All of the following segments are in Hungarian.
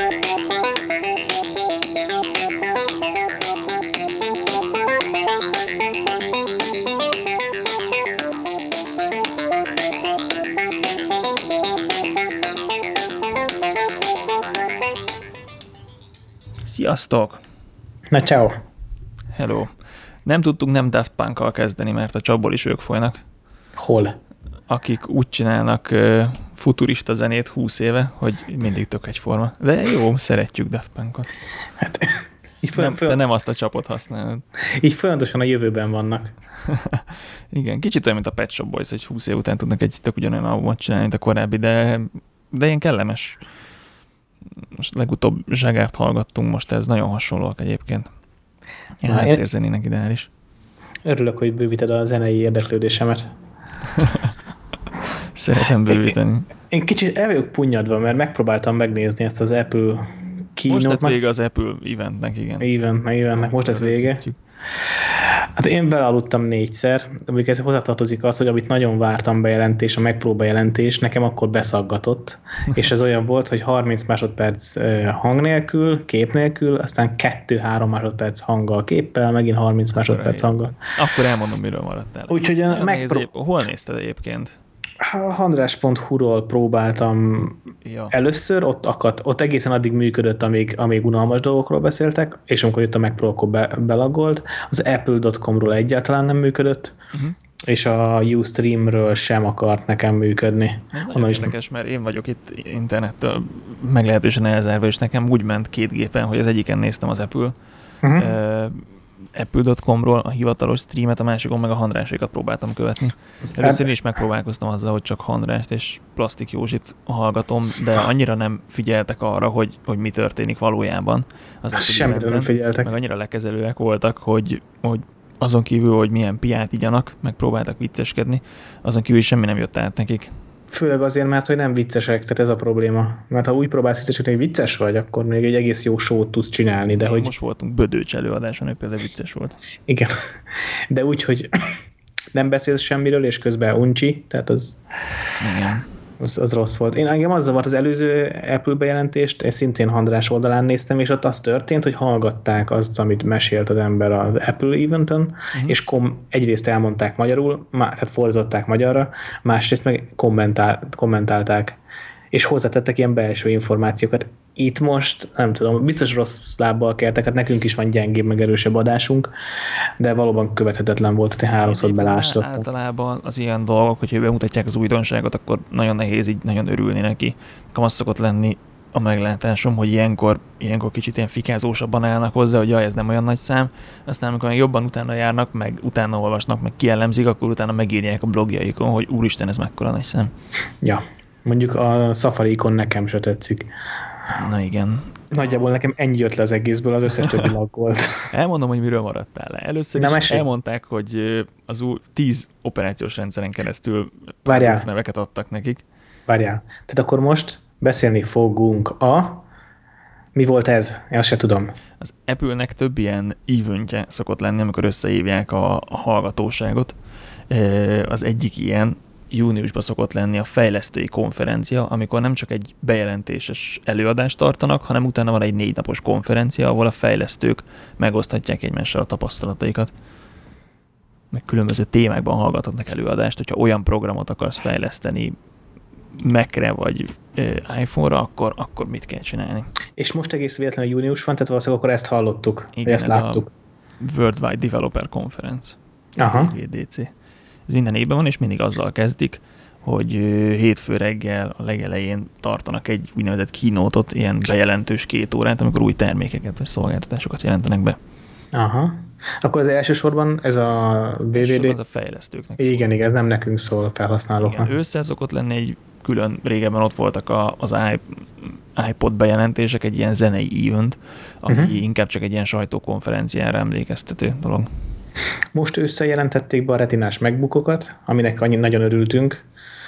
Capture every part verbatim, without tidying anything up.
Sziasztok! Na, ciao. Hello! Nem tudtunk nem Daft Punk-kal kezdeni, mert a csapból is ők folynak. Hol? Akik úgy csinálnak uh, futurista zenét húsz éve, hogy mindig tök egyforma. De jó, szeretjük Daft Punkot. Hát, így nem, te nem azt a csapot használod. Így folyamatosan a jövőben vannak. Igen, kicsit olyan, mint a Pet Shop Boys, hogy húsz év után tudnak egy tök ugyanolyan albumot csinálni, mint a korábbi, de, de ilyen kellemes. Most legutóbb Zsagárt hallgattunk, most ez nagyon hasonlóak egyébként. Ilyen háttérzenének ideális. Örülök, hogy bővíted a zenei érdeklődésemet. Szeretem bővíteni. Én, én kicsit el vagyok punnyadva, mert megpróbáltam megnézni ezt az Apple keynote. Most lett vége az Apple eventnek, igen. Event, eventnek, most lett vége. Hát én belaludtam négyszer, amikor ez hozzátartozik az, hogy amit nagyon vártam bejelentés, a megpróbajelentés, nekem akkor beszaggatott, és ez olyan volt, hogy harminc másodperc hang nélkül, kép nélkül, aztán kettő-három másodperc hanggal, képpel, megint harminc akkor másodperc hanggal. Akkor elmondom, miről maradtál. Úgyhogy a megpró... néz, hol nézted egyébként? A handrás pont hu-ról próbáltam ja. először, ott akadt, ott egészen addig működött, amíg, amíg unalmas dolgokról beszéltek, és amikor jött a Mac-ról, akkor be, belagolt. Az apple pont com-ról egyáltalán nem működött, uh-huh. és a Ustream-ről sem akart nekem működni. Ez nagyon érdekes, is... mert én vagyok itt internettől meglehetősen elzárva, és nekem úgy ment két gépen, hogy az egyiken néztem az Apple uh-huh. uh, apple pont com-ról a hivatalos streamet, a másikon meg a Handrásékat próbáltam követni. Az Először ebb... is megpróbálkoztam azzal, hogy csak Handrást és Plastik Józsit hallgatom, de annyira nem figyeltek arra, hogy, hogy mi történik valójában. Semmire nem figyeltek. Meg annyira lekezelőek voltak, hogy, hogy azon kívül, hogy milyen piát igyanak, megpróbáltak vicceskedni, azon kívül semmi nem jött át nekik. Főleg azért, mert hogy nem viccesek, tehát ez a probléma. Mert ha úgy próbálsz vicceskedni, hogy vicces vagy, akkor még egy egész jó show-t tudsz csinálni. De hogy... Most voltunk Bödöcs előadáson, ő például vicces volt. Igen, de úgy, hogy nem beszélsz semmiről, és közben uncsi, tehát az, Igen. az, az rossz volt. Én engem az zavart az előző Apple bejelentést, én szintén Handrás oldalán néztem, és ott az történt, hogy hallgatták azt, amit mesélt az ember az Apple eventen, uh-huh. és kom- egyrészt elmondták magyarul, má- tehát fordították magyarra, másrészt meg kommentál- kommentálták, és hozzátettek ilyen belső információkat. Itt most, nem tudom, biztos rossz lábbal kértek, hát nekünk is van gyengébb, meg erősebb adásunk, de valóban követhetetlen volt, hogy háromszor belástott. Általában az ilyen dolgok, hogyha bemutatják az újdonságot, akkor nagyon nehéz így nagyon örülni neki. Nekem az szokott lenni a meglátásom, hogy ilyenkor, ilyenkor kicsit ilyen fikázósabban állnak hozzá, hogy jaj, ez nem olyan nagy szám, aztán amikor jobban utána járnak, meg utána olvasnak, meg kielemzik, akkor utána megírják a blogjaikon, hogy úristen, ez mekkora nagy szám. Ja, mondjuk a Safari-ikon nekem se tetszik. Na igen. Nagyjából nekem ennyi jött le az egészből, az összes többi lag volt. Elmondom, hogy miről maradtál le. Először Nem is esély. elmondták, hogy az új tíz operációs rendszeren keresztül neveket adtak nekik. Várjál. Tehát akkor most beszélni fogunk a... Mi volt ez? Én azt se tudom. Az Apple-nek több ilyen eventje szokott lenni, amikor összehívják a, a hallgatóságot. Az egyik ilyen júniusban szokott lenni a fejlesztői konferencia, amikor nem csak egy bejelentéses előadást tartanak, hanem utána van egy négy napos konferencia, ahol a fejlesztők megoszthatják egymással a tapasztalataikat. Meg különböző témákban hallgathatnak előadást, hogyha olyan programot akarsz fejleszteni Mac-re vagy iPhone-ra, akkor, akkor mit kell csinálni. És most egész véletlenül június van, tehát valószínűleg akkor ezt hallottuk, igen, ezt láttuk. A Worldwide Developer Conference. Aha. W W D C. Ez minden évben van, és mindig azzal kezdik, hogy hétfő reggel a legelején tartanak egy úgynevezett keynote-ot, ilyen bejelentős két órát, amikor új termékeket vagy szolgáltatásokat jelentenek be. Aha. Akkor az elsősorban ez a W W D... Ez a fejlesztőknek szól. Igen, igen, ez nem nekünk szól, felhasználóknak. Igen, ősszel szokott lenni egy külön, régebben ott voltak a, az iPod bejelentések, egy ilyen zenei event, ami uh-huh. inkább csak egy ilyen sajtókonferenciára emlékeztető dolog. Most ősszel jelentették be a retinás MacBookokat, aminek annyi nagyon örültünk.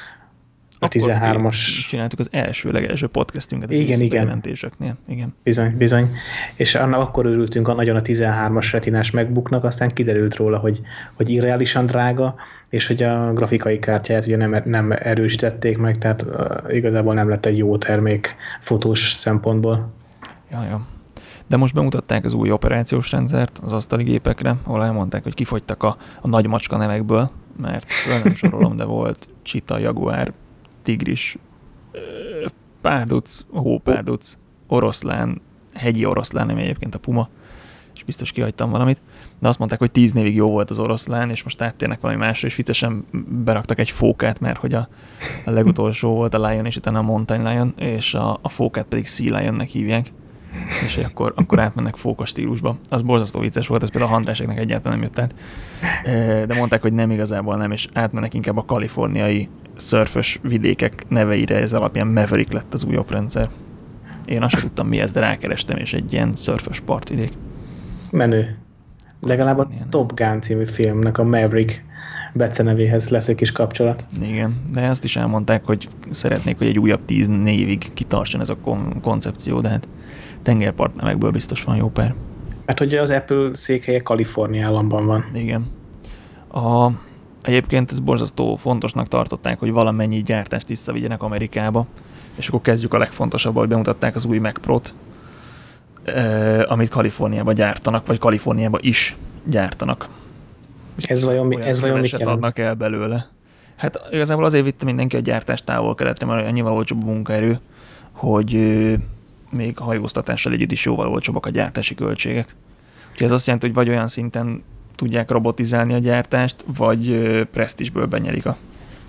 A tizenhármas... Csináltuk az első, legelső podcastünket. Igen, igen. Jelentéseknél. Igen. Bizony, bizony. És annak akkor örültünk a nagyon a tizenhármas retinás MacBooknak, aztán kiderült róla, hogy, hogy irreálisan drága, és hogy a grafikai kártyáját ugye nem, nem erősítették meg, tehát uh, igazából nem lett egy jó termék fotós szempontból. Ja, ja. De most bemutatták az új operációs rendszert az asztali gépekre, ahol elmondták, hogy kifogytak a, a nagy macska nevekből, mert föl nem sorolom, de volt csita, jaguár, tigris, párduc, hópárduc, oroszlán, hegyi oroszlán, ami egyébként a puma, és biztos kihagytam valamit, de azt mondták, hogy tíz névig jó volt az oroszlán, és most áttérnek valami másra, és viccesen beraktak egy fókát, mert hogy a, a legutolsó volt a Lion, és utána a Mountain Lion, és a, a fókát pedig Sea Lionnek hívják, és akkor, akkor átmennek fóka stílusba. Az borzasztó vicces volt, ez például a Handráseknek egyáltalán nem jött át. De mondták, hogy nem igazából nem, és átmennek inkább a kaliforniai szörfös vidékek neveire, ez alapján Maverick lett az új oprendszer. Én azt sem tudtam mi ez, de rákerestem, és egy ilyen szörfös partvidék. Menő. Legalább a ilyen. Top Gun című filmnek a Maverick becenevéhez lesz egy kis kapcsolat. Igen, de azt is elmondták, hogy szeretnék, hogy egy újabb tíz névig kitartson ez a kon- koncepció, de hát tengerpart nevekből biztos van jó pár. Mert hogy az Apple székhelye Kalifornia államban van. Igen. A, egyébként ez borzasztó fontosnak tartották, hogy valamennyi gyártást visszavigyenek Amerikába, és akkor kezdjük a legfontosabb, hogy bemutatták az új Mac Pro-t, eh, amit Kaliforniába gyártanak, vagy Kaliforniába is gyártanak. Ez vajon, mi, ez vajon mit jelent? Adnak el belőle. Hát igazából azért vitte mindenki a gyártást távol-keletre, mert annyival olcsóbb a munkaerő, hogy euh, még hajóztatással együtt is jóval olcsóbbak a gyártási költségek. Úgyhogy ez azt jelenti, hogy vagy olyan szinten tudják robotizálni a gyártást, vagy euh, presztízsből benyelik a,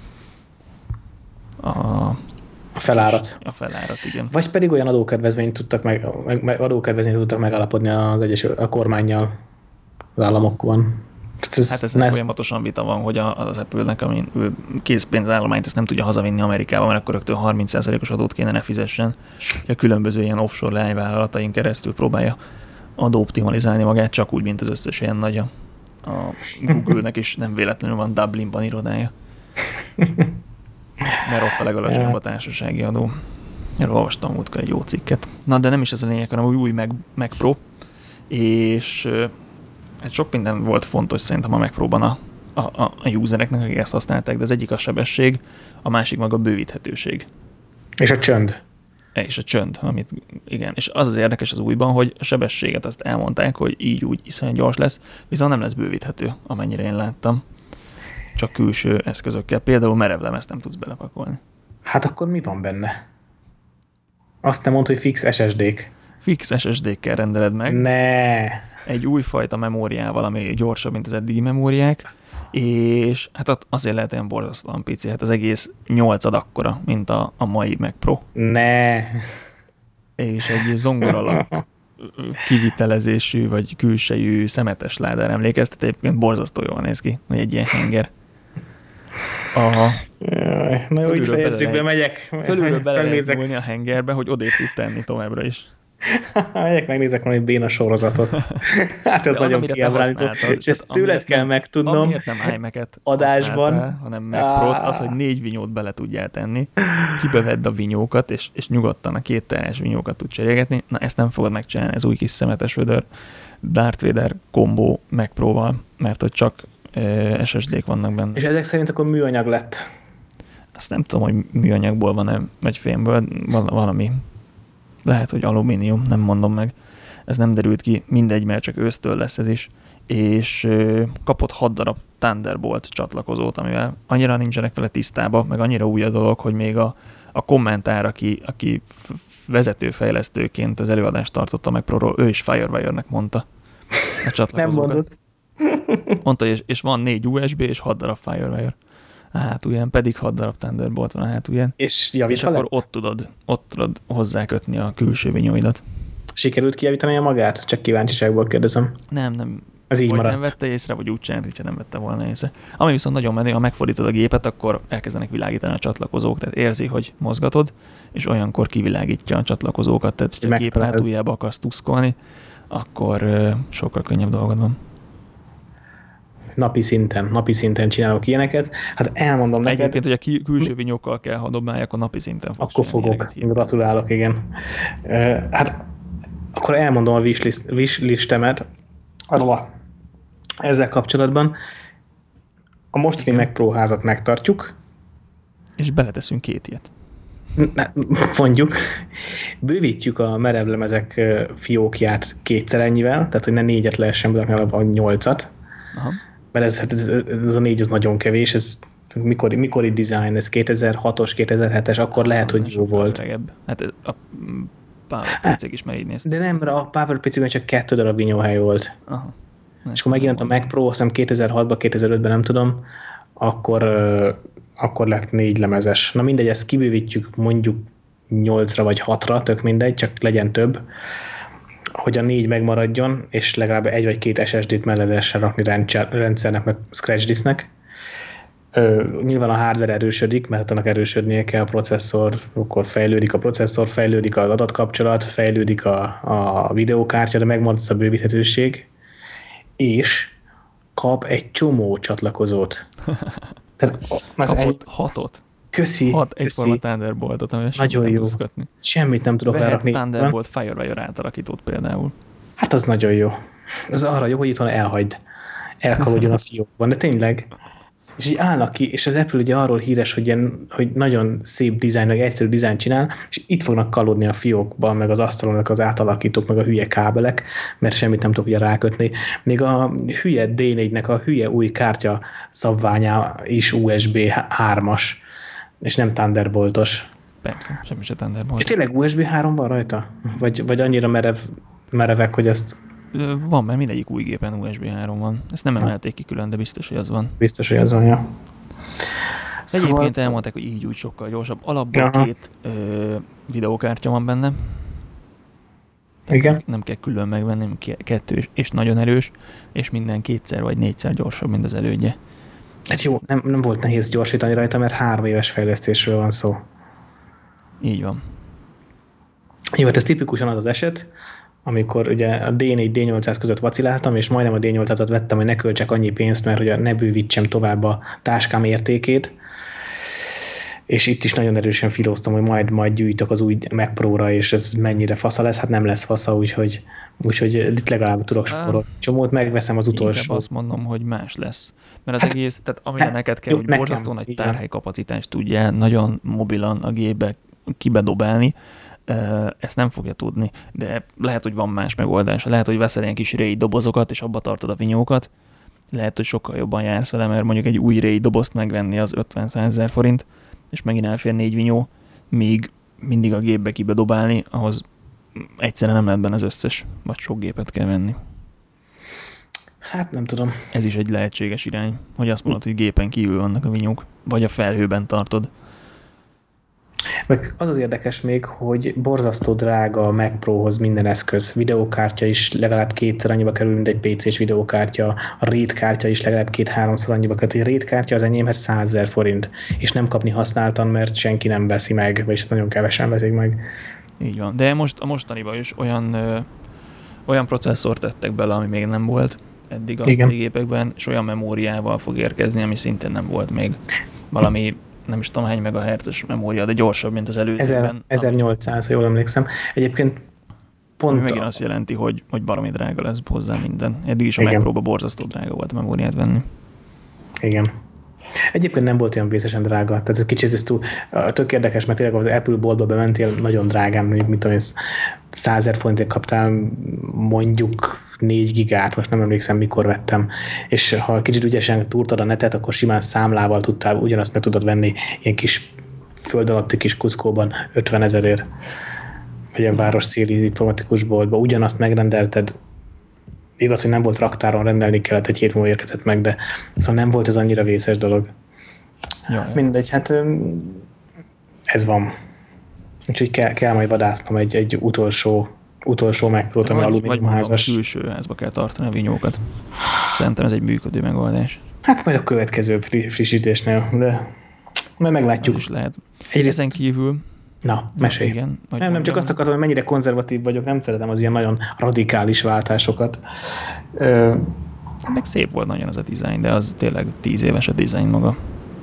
a, a felárat. A felárat, igen. Vagy pedig olyan adókedvezményt tudtak meg, meg adókedvezményt tudtak megállapodni az Egyesült a kormánnyal az államokban. Ez, hát ezen folyamatosan vita van, hogy az Apple-nek, amin ő készpénzállományt ezt nem tudja hazavinni Amerikába, mert akkor rögtön harminc százalékos adót kéne ne fizessen. A különböző ilyen offshore leányvállalatain keresztül próbálja adóoptimalizálni magát, csak úgy, mint az összes ilyen nagy. A Google-nek is nem véletlenül van Dublinban irodája. Mert ott a legalacsonyabb a társasági adó. Erről olvastam múltkor egy jó cikket. Na, de nem is ez a lényeg, hanem új Mac, Mac Pro, és hát sok minden volt fontos szerintem a Mac Pro-ban a, a, a usereknek, akik ezt használták, de az egyik a sebesség, a másik meg a bővíthetőség. És a csönd. És a csönd, amit igen. És az az érdekes az újban, hogy a sebességet azt elmondták, hogy így úgy iszonyat gyors lesz, viszont nem lesz bővíthető, amennyire én láttam. Csak külső eszközökkel. Például merevlemezt nem tudsz belepakolni. Hát akkor mi van benne? Azt nem mondta, hogy fix es es dé-k. Fix es es dé-kkel rendeled meg. Ne. Egy újfajta memóriával, ami gyorsabb, mint az eddigi memóriák, és hát azért lehet ilyen borzasztóan pici, hát az egész nyolcad akkora, mint a, a mai Mac Pro. Ne. És egy zongoralak kivitelezésű, vagy külsejű szemetes ládára emlékeztet, egyébként borzasztó jól néz ki, hogy egy ilyen henger. A, Jaj, na jó, így fejezzük be, megyek. Fölülről bele lehet nyúlni a hengerbe, hogy odébb tud tenni továbbra is. Megyek, megnézek valami béna sorozatot. Hát ez de nagyon kiábrándító. És ezt tőled kell megtudnom. Amiért nem iMac-et adásban, hanem Mac Pro-t, az, hogy négy vinyót bele tudjál tenni, kibevedd a vinyókat, és, és nyugodtan a két teres vinyókat tud cserélgetni. Na, ezt nem fogod megcsinálni, ez új kis szemetes vödör Darth Vader kombó Mac Pro-val, mert hogy csak es es dé-k vannak benne. És ezek szerint akkor műanyag lett? Azt nem tudom, hogy műanyagból van-e, vagy fémből, valami. Lehet, hogy alumínium, nem mondom meg. Ez nem derült ki, mindegy, mert csak ősztől lesz ez is. És ö, kapott hat darab Thunderbolt csatlakozót, amivel annyira nincsenek vele tisztában, meg annyira új a dolog, hogy még a, a kommentár, aki, aki vezetőfejlesztőként az előadást tartotta meg Pro-ról, ő is Firewire-nek mondta a csatlakozókat. Nem mondod. Mondta, és, és van négy u es bé és hat darab Firewire. A hátulján pedig hat darab Thunderbolt van a hátulján. És javítva És akkor ott tudod, ott tudod hozzákötni a külső vinyóidat. Sikerült kijavítani a magát? Csak kíváncsiságból kérdezem. Nem, nem. Ez így vagy maradt. Nem vette észre, vagy úgy csinált, hogyha nem vette volna észre. Ami viszont nagyon menő, ha megfordítod a gépet, akkor elkezdenek világítani a csatlakozók, tehát érzi, hogy mozgatod, és olyankor kivilágítja a csatlakozókat, tehát ha a gép hátuljába akarsz tuszkolni, akkor uh, sokkal könnyebb dolgod van. Napi szinten, napi szinten csinálok ilyeneket. Hát elmondom neked. Egyébként, hogy a ki, külső vinyókkal kell, ha dobálják, akkor napi szinten fogsz. Akkor fogok. Gratulálok, igen. Uh, hát akkor elmondom a wishlist, wishlistemet. Ezzel kapcsolatban a mostani Mac Pro házat megtartjuk. És beleteszünk két ilyet. mondjuk, bővítjük a merevlemezek fiókját kétszer ennyivel, tehát hogy ne négyet lehessen belakni, a nyolcat. Aha. Mert ez, ez, ez a négy az nagyon kevés, ez mikori, mikori design, ez kétezer-hatos, kétezer-hetes, akkor lehet, hogy jó volt. Regebb. Hát a PowerPC-k is már így néztek. De nem, a PowerPC-ben csak kettő darab vinyóhely volt. Aha. És akkor megjelent a Mac Pro, azt hiszem kétezer-hatban, kétezer-ötben, nem tudom, akkor, akkor lett négy lemezes. Na mindegy, ezt kibővítjük mondjuk nyolcra vagy hatra, tök mindegy, csak legyen több, hogy a négy megmaradjon, és legalább egy vagy két es es dé-t mellé lehessen rakni rendszer, rendszernek, meg scratch disknek. Ö, nyilván a hardware erősödik, mert annak erősödnie kell a processzor, akkor fejlődik a processzor, fejlődik az adatkapcsolat, fejlődik a, a videókártya, de megmarad a bővíthetőség, és kap egy csomó csatlakozót. Tehát, Kapott egy... hatot. Köszi. Hat egyforma Thunderboltot, amivel nagyon jó. Semmit nem tudok rárakni. Thunderbolt Firewire átalakítót például. Hát az nagyon jó. Az arra jó, hogy itt van elhagyd. Elkalódjon a fiókban, de tényleg. És így állnak ki, és az Apple ugye arról híres, hogy, ilyen, hogy nagyon szép dizájn, meg egyszerű dizájn csinál, és itt fognak kalódni a fiókban, meg az asztalon, az átalakítók, meg a hülye kábelek, mert semmit nem tudok ugye rákötni. Még a hülye dé négynek a hülye új kártya szabványá is u es bé hármas, és nem Thunderboltos. Persze, semmi se Thunderbolt. És tényleg u es bé három van rajta? Vagy, vagy annyira merev, merevek, hogy ezt... Van, mert mindegyik új gépen u es bé három van. Ezt nem emelték ki külön, de biztos, hogy az van. Biztos, hogy az van, ja. Egyébként szóval... elmondták, hogy így úgy sokkal gyorsabb. Alapból Aha. két ö, videókártya van benne. Tehát igen. Nem kell külön megvenni, kettő és nagyon erős, és minden kétszer vagy négyszer gyorsabb, mint az elődje. Hát jó, nem, nem volt nehéz gyorsítani rajta, mert három éves fejlesztésről van szó. Így van. Jó, hát ez tipikusan az az eset, amikor ugye a dé négy dé nyolcszáz között vaciláltam, és majdnem a dé nyolcszázat vettem, hogy ne költsek annyi pénzt, mert ugye ne bővítsem tovább a táskám értékét, és itt is nagyon erősen filóztam, hogy majd, majd gyűjtök az új Mac Pro-ra, és ez mennyire fasza lesz, hát nem lesz fasza, úgyhogy, úgyhogy itt legalább tudok spórolni. Csomót megveszem az utolsó. Inkább azt mondom, hogy más lesz. Mert az hát, egész, tehát amire hát, neked kell, jó, hogy borzasztó nagy tárhelykapacitást tudjál nagyon mobilan a gépbe kibedobálni, ezt nem fogja tudni, de lehet, hogy van más megoldás. Lehet, hogy veszel ilyen kis RAID dobozokat, és abba tartod a vinyókat. Lehet, hogy sokkal jobban jársz vele, mert mondjuk egy új RAID dobozt megvenni az ötven-százezer forint, és megint elfér négy vinyó, míg mindig a gépbe kibedobálni, ahhoz egyszerűen nem lehet benne az összes, vagy sok gépet kell venni. Hát nem tudom. Ez is egy lehetséges irány, hogy azt mondod, hogy gépen kívül vannak a vinyók, vagy a felhőben tartod. Meg az az érdekes még, hogy borzasztó drága a Mac Prohoz minden eszköz. Videókártya is legalább kétszer annyiba kerül, mint egy pé cés videókártya. A RAID kártya is legalább két-háromszor annyiba kerül. A RAID kártya az enyémhez százezer forint, és nem kapni használtan, mert senki nem veszi meg, vagy nagyon kevesen veszik meg. Így van. De most a mostaniban is olyan, ö, olyan processzort tettek bele, ami még nem volt eddig a gépekben, és olyan memóriával fog érkezni, ami szintén nem volt még. Valami nem is tudom hány megahertzes memória, de gyorsabb, mint az elődében. ezernyolcszáz, ha jól emlékszem. Egyébként pont... Ami megint azt jelenti, hogy, hogy baromi drága lesz hozzá minden. Eddig is a Mac Pro-ba borzasztó drága volt a memóriát venni. Igen. Egyébként nem volt olyan vészesen drága. Tehát ez kicsit ez túl, tök érdekes, mert tényleg az Apple boltba bementél nagyon drágán, mondjuk mit tudom, százezer forintért kaptál mondjuk négy gigát, most nem emlékszem, mikor vettem, és ha kicsit ügyesen túrtad a netet, akkor simán számlával tudtál, ugyanazt meg tudod venni ilyen kis föld alatti kis kuckóban ötven ezerért, vagy ilyen város széli informatikus boltba, ugyanazt megrendelted, igaz, hogy nem volt raktáron, rendelni kellett, egy hét múlva érkezett meg, de szóval nem volt ez annyira vészes dolog. Jó. Mindegy, hát ez van. Úgyhogy kell, kell majd vadásznom egy, egy utolsó utolsó Mac Pro-t, ami alumíniumházas. Vagy külső házba kell tartani a vinyókat. Szerintem ez egy működő megoldás. Hát majd a következő frissítésnél, de majd meglátjuk. Az is lehet. Egyrészt... Ezen kívül... Na, mesélj. Igen, nem, nem csak azt akartam, hogy mennyire konzervatív vagyok, nem szeretem az ilyen nagyon radikális váltásokat. Ö... Meg szép volt nagyon az a dizájn, de az tényleg tíz éves a dizájn maga.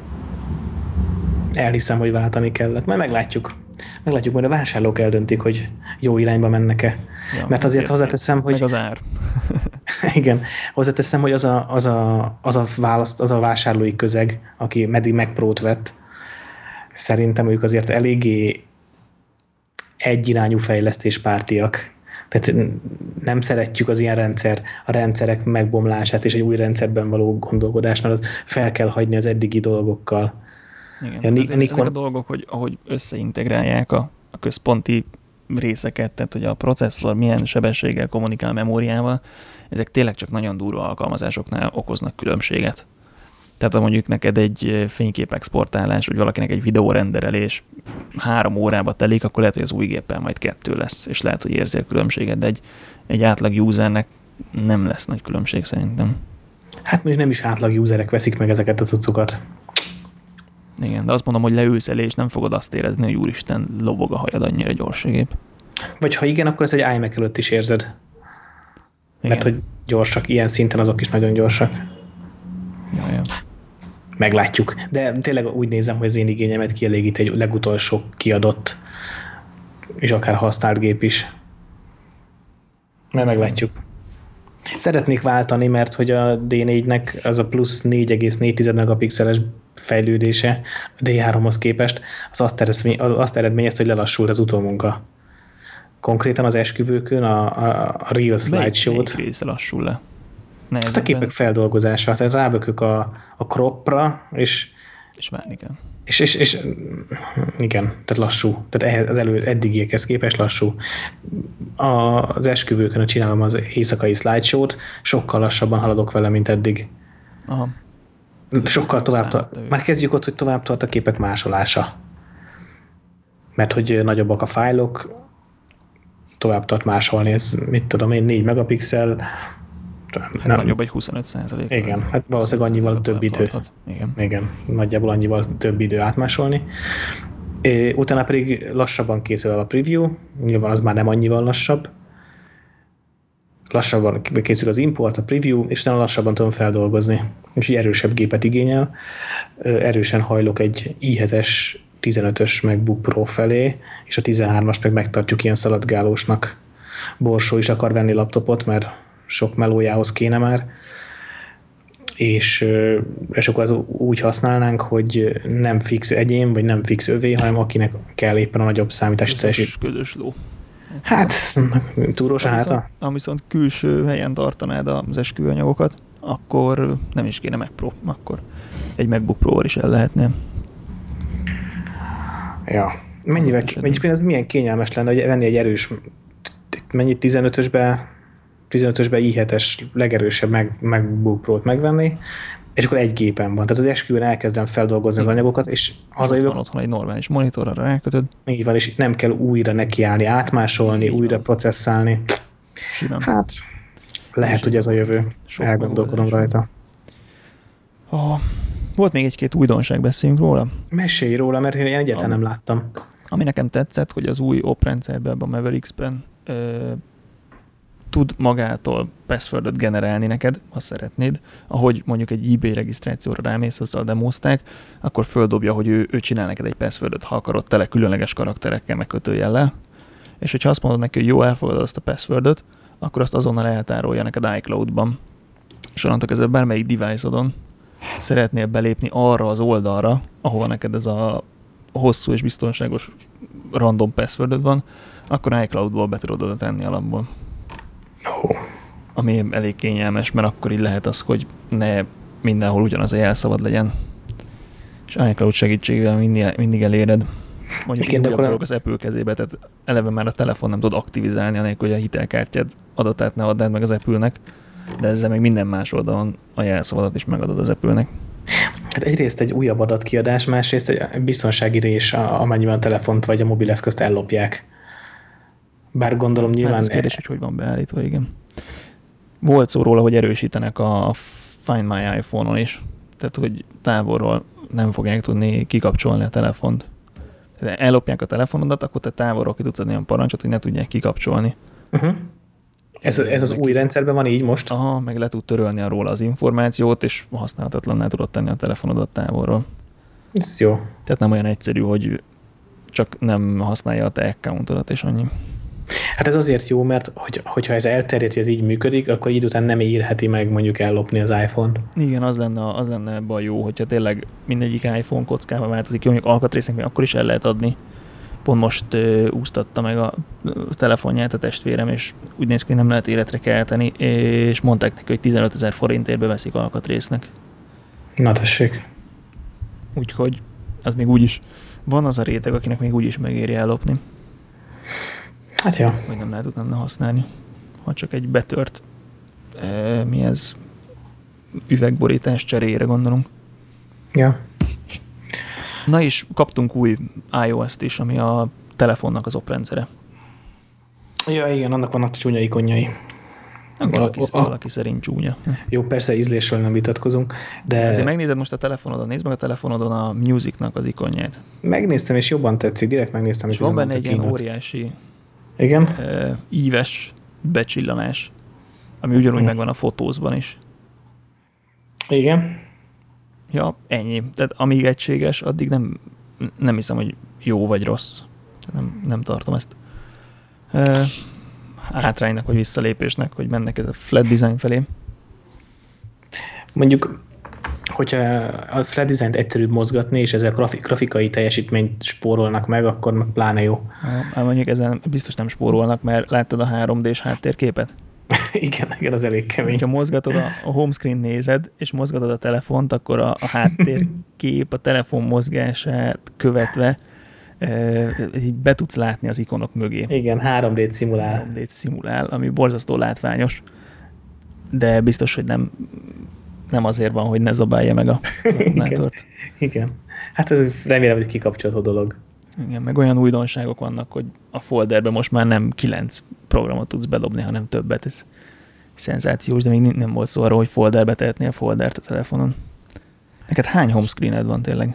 Elhiszem, hogy váltani kellett. Majd meglátjuk. Meglátjuk, majd a vásárlók eldöntik, hogy jó irányba mennek-e. Ja, mert azért értem. Hozzáteszem, hogy... Meg az ár. Igen. Hozzáteszem, hogy az a, az, a, az, a választ, az a vásárlói közeg, aki meddig Mac Pro-t vett, szerintem ők azért eléggé egyirányú fejlesztéspártiak. Tehát nem szeretjük az ilyen rendszer, a rendszerek megbomlását és egy új rendszerben való gondolkodást, mert az fel kell hagyni az eddigi dolgokkal. Igen, ja, ezek, Nikon... ezek a dolgok, hogy ahogy összeintegrálják a, a központi részeket, tehát hogy a processzor milyen sebességgel kommunikál a memóriával, ezek tényleg csak nagyon durva alkalmazásoknál okoznak különbséget. Tehát ha mondjuk neked egy fényképexportálás, vagy valakinek egy videórenderelés három órába telik, akkor lehet, hogy az új géppel majd kettő lesz, és lehet, hogy érzi a különbséget, de egy, egy átlag usernek nem lesz nagy különbség szerintem. Hát még nem is átlag userek veszik meg ezeket a cuccokat. Igen, de azt mondom, hogy leülsz elé, és nem fogod azt érezni, hogy úristen, lobog a hajad annyira gyors a gép. Vagy ha igen, akkor ezt egy iMac előtt is érzed. Igen. Mert hogy gyorsak, ilyen szinten azok is nagyon gyorsak. Jaj, meglátjuk. De tényleg úgy nézem, hogy az én igényemet kielégít egy legutolsó kiadott, és akár használt gép is. Mert meglátjuk. Szeretnék váltani, mert hogy a dé négynek az a plusz négy egész négy megapixeles fejlődése a dé háromhoz képest, az azt, eredmény, azt eredményezte, hogy lelassult az utómunka. Konkrétan az esküvőkön a, a, a Real Slideshow-t. Melyik része lassul le? Hát a képek feldolgozása, tehát rábökök a, a cropra, és és várni kell. És, és, és igen, tehát lassú. Tehát ehhez, az elő, eddigiekhez képest lassú. A, az esküvőkön csinálom az éjszakai slideshow-t, sokkal lassabban haladok vele, mint eddig. Aha. Sokkal tovább tart. Már kezdjük ott, hogy tovább tart a képek másolása. Mert hogy nagyobbak a fájlok, tovább tart másolni, ez mit tudom én, négy megapixel, hát nem. Nagyobb egy huszonöt százalék. Igen, hát valószínűleg annyival több idő. Igen. Igen, nagyjából annyival több idő átmásolni. É, utána pedig lassabban készül el a preview, nyilván az már nem annyival lassabb. Lassabban készül az import, a preview, és utána lassabban tudom feldolgozni. Úgyhogy erősebb gépet igényel. Erősen hajlok egy i hetes tizenötös MacBook Pro felé, és a tizenhármas meg megtartjuk ilyen szaladgálósnak. Borsó is akar venni laptopot, mert sok melójához kéne már, és, és akkor az úgy használnánk, hogy nem fix egyén, vagy nem fix övé, hanem akinek kell éppen a nagyobb számítási teljesítmény. Közös ló. Hát, túrós a háta. Ha viszont külső helyen tartanád az esküvőanyagokat, akkor nem is kéne Mac Pro, akkor egy MacBook Pro-val is el lehetne. Ja. Mennyivel, mennyivel ez milyen kényelmes lenne, hogy venni egy erős, mennyit tizenötösbe tizenötösbe i hetes legerősebb meg, MacBook Pro-t megvenni, és akkor egy gépen van. Tehát az esküvőn elkezdem feldolgozni az anyagokat, és hazajövök. Van otthon egy normális monitorra rákötöd. Így van, és nem kell újra nekiállni, átmásolni, így újra van. Processzálni. Simán. Hát, lehet, hogy ez a jövő. Sok elgondolkodom rajta. Oh, volt még egy-két újdonság, beszéljünk róla? Mesélj róla, mert én egyáltalán nem láttam. Ami nekem tetszett, hogy az új oprendszerben, a Mavericks-ben ö, tud magától passwordot generálni neked, ha szeretnéd. Ahogy mondjuk egy eBay regisztrációra rámész, azzal demozták, akkor földobja, hogy ő, ő csinál neked egy passwordot, ha akarod, tele különleges karakterekkel, meg kötőjellel. És hogyha azt mondod neki, hogy jó, elfogadod azt a passwordot, akkor azt azonnal eltárolja neked iCloud-ban. És onnantól kezdve bármelyik device-odon szeretnél belépni arra az oldalra, ahol neked ez a hosszú és biztonságos random passwordod van, akkor iCloud-ból be tudod oda tenni alapból. Oh. Ami elég kényelmes, mert akkor így lehet az, hogy ne mindenhol ugyanaz a jelszavad legyen. És iCloud segítségével mindig, mindig eléred. Mondjuk igen, újabb dolog az Apple kezébe, tehát eleve már a telefon nem tud aktivizálni, anélkül, hogy a hitelkártyád adatát ne add meg az Apple-nek, de ezzel meg minden más oldalon a jelszavadat is megadod az Apple-nek. Hát egyrészt egy újabb adatkiadás, másrészt egy biztonsági rés, amennyiben a telefont vagy a mobileszközt ellopják. Bár gondolom nyilván... Hát ez kérdés, hogy hogy van beállítva, igen. Volt szó róla, hogy erősítenek a Find My iPhone-on is. Tehát, hogy távolról nem fogják tudni kikapcsolni a telefont. Tehát ellopják a telefonodat, akkor te távolról ki tudsz adni olyan parancsot, hogy ne tudják kikapcsolni. Uh-huh. Ez, ez az új rendszerben van így most? Aha, meg le tud törölni róla az információt, és használhatatlanná tudod tenni a telefonodat távolról. Ez jó. Tehát nem olyan egyszerű, hogy csak nem használja a te accountodat, és annyi. Hát ez azért jó, mert hogy, hogyha ez elterjedt, hogy ez így működik, akkor így után nem érheti meg mondjuk ellopni az iPhone-t. Igen, az lenne, az lenne ebben a jó, hogyha tényleg mindegyik iPhone kockába változik, jó, mondjuk alkatrésznek még akkor is el lehet adni. Pont most uh, úsztatta meg a telefonját a testvérem, és úgy néz ki, hogy nem lehet életre kelteni, és mondták neki, hogy tizenötezer forintért beveszik alkatrésznek. Na tessék. Úgyhogy az még úgyis van az a réteg, akinek még úgyis megéri ellopni. Hát jó. Vagy nem lehet utána használni. Ha csak egy betört, e, mi ez, üvegborítás cseréjére gondolunk. Ja. Na és kaptunk új iOS-t is, ami a telefonnak az oprendszere. Ja, igen, annak vannak csúnya ikonjai. Valaki, a, a, valaki szerint csúnya. Jó, persze ízlésről nem vitatkozunk, de... Ezért megnézed most a telefonodon, nézd meg a telefonodon a Musicnak az ikonját. Megnéztem, és jobban tetszik, direkt megnéztem. És van benne egy ilyen óriási igen? E, íves becsillanás, ami ugyanúgy hmm. megvan a fotózban is. Igen. Ja, ennyi. Tehát amíg egységes, addig nem, nem hiszem, hogy jó vagy rossz. Nem, nem tartom ezt e, hátránynak, vagy visszalépésnek, hogy mennek ez a flat design felé. Mondjuk, hogyha a flat designt egyszerűbb mozgatni, és ezzel grafik, grafikai teljesítményt spórolnak meg, akkor meg pláne jó. Hát mondjuk ezen biztos nem spórolnak, mert láttad a három dés háttérképet? Igen, igen, az elég kemény. Ha mozgatod a, a homescreen nézed, és mozgatod a telefont, akkor a, a háttérkép, a telefon mozgását követve e, így be tudsz látni az ikonok mögé. Igen, három dét szimulál. három dét szimulál, ami borzasztó látványos, de biztos, hogy nem, nem azért van, hogy ne zabálja meg a akkumulátort. Igen. Igen. Hát ez remélem, hogy kikapcsolható dolog. Igen, meg olyan újdonságok vannak, hogy a folderbe most már nem kilenc programot tudsz bedobni, hanem többet. Ez szenzációs, de még nem volt szó arról, hogy folderbe tehetnél foldert a telefonon. Neked hány homescreened van tényleg?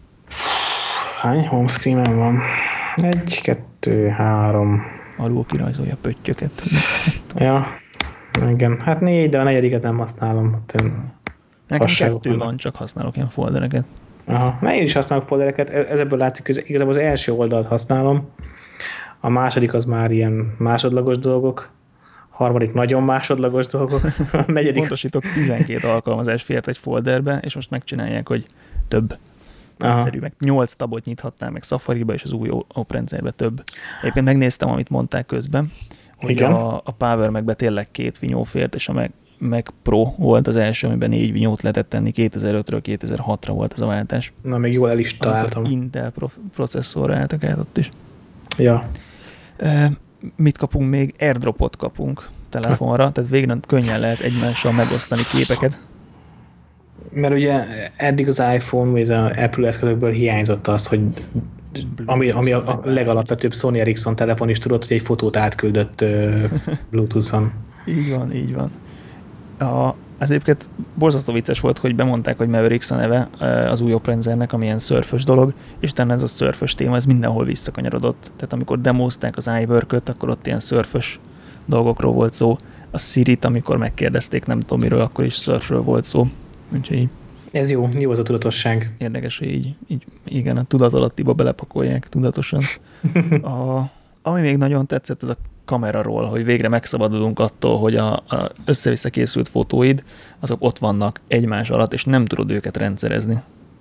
Hány homescreenem van? Egy, kettő, három. Alul kirajzolja pöttyöket. Ja, igen. Hát négy, de a negyediket nem használom. Nekem kettő van, csak használok ilyen foldereket. Aha. Na, én is használok foldereket, ez ebből látszik, hogy igazából az első oldalt használom, a második az már ilyen másodlagos dolgok, a harmadik nagyon másodlagos dolgok, a negyedik... Pontosítok, tizenkét alkalmazás fért egy folderbe, és most megcsinálják, hogy több. Egyszerű, meg nyolc tabot nyithatnál meg Safari-ba, és az új oprendszerbe több. Egyébként megnéztem, amit mondták közben, hogy igen? a, a Power Macbe tényleg két vinyó fért, és a Mac, Mac Pro volt az első, amiben négy vinyót lehetett tenni, kétezer-ötről kétezer-hatra volt az a váltás. Na, még jól el is találtam. Amikor Intel processzorra álltak át ott is. Ja. E, mit kapunk még? AirDropot kapunk telefonra, tehát végre könnyen lehet egymással megosztani képeket. Mert ugye eddig az iPhone vagy az Apple eszközökből hiányzott az, hogy ami, ami a, a legalapvetőbb Sony Ericsson telefon is tudott, hogy egy fotót átküldött uh, Bluetooth-on. Így van, így van. A, az egyébként borzasztó vicces volt, hogy bemondták, hogy Mavericks a neve az új oprendszernek, ami ilyen szörfös dolog, és utána ez a szörfös téma, ez mindenhol visszakanyarodott. Tehát amikor demózták az iWork-öt, akkor ott ilyen szörfös dolgokról volt szó. A Siri-t, amikor megkérdezték, nem tudom miről, akkor is szörfről volt szó. Úgyhogy ez jó, jó az a tudatosság. Érdekes, hogy így, így igen, a tudatalattiba belepakolják tudatosan. A, ami még nagyon tetszett, ez a kameraról, hogy végre megszabadulunk attól, hogy a, a össze-vissza készült fotóid, azok ott vannak egymás alatt, és nem tudod őket rendszerezni.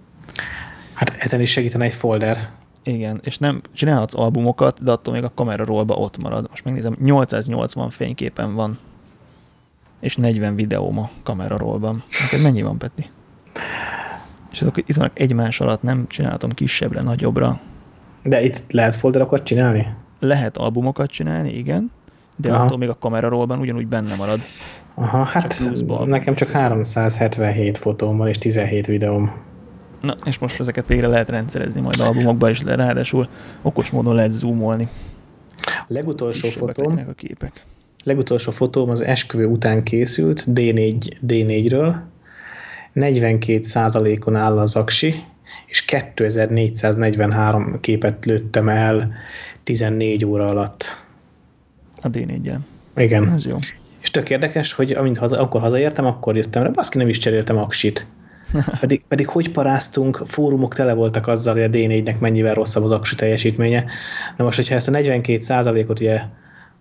Hát ezen is segítene egy folder. Igen, és nem csinálhatsz albumokat, de attól még a kamerarollba ott marad. Most megnézem, nyolcszáznyolcvan fényképen van, és negyven videóm a kamerarollban. Neked mennyi van, Peti? És azok itt vannak egymás alatt, nem csináltam kisebbre, nagyobbra. De itt lehet folderokat csinálni? Lehet albumokat csinálni, igen, de aha, attól még a kamerarollban ugyanúgy benne marad. Aha, hát csak nekem csak háromszázhetvenhét fotóm van és tizenhét videóm. Na, és most ezeket végre lehet rendszerezni majd albumokba, és ráadásul okos módon lehet zoomolni. A legutolsó fotóm, a képek. legutolsó fotóm az esküvő után készült, dé négy, dé négyről, negyvenkét százalékon áll az aksi, és kétezer-négyszáznegyvenhárom képet lőttem el tizennégy óra alatt. A dé néggyel. Igen. Ez jó. És tök érdekes, hogy amint haza, akkor hazaértem, akkor jöttem rá, baszki, nem is cseréltem aksit. Pedig, pedig hogy paráztunk, fórumok tele voltak azzal, hogy a dé négynek mennyivel rosszabb az aksi teljesítménye. Na most, hogyha ezt a negyvenkét százalékot ugye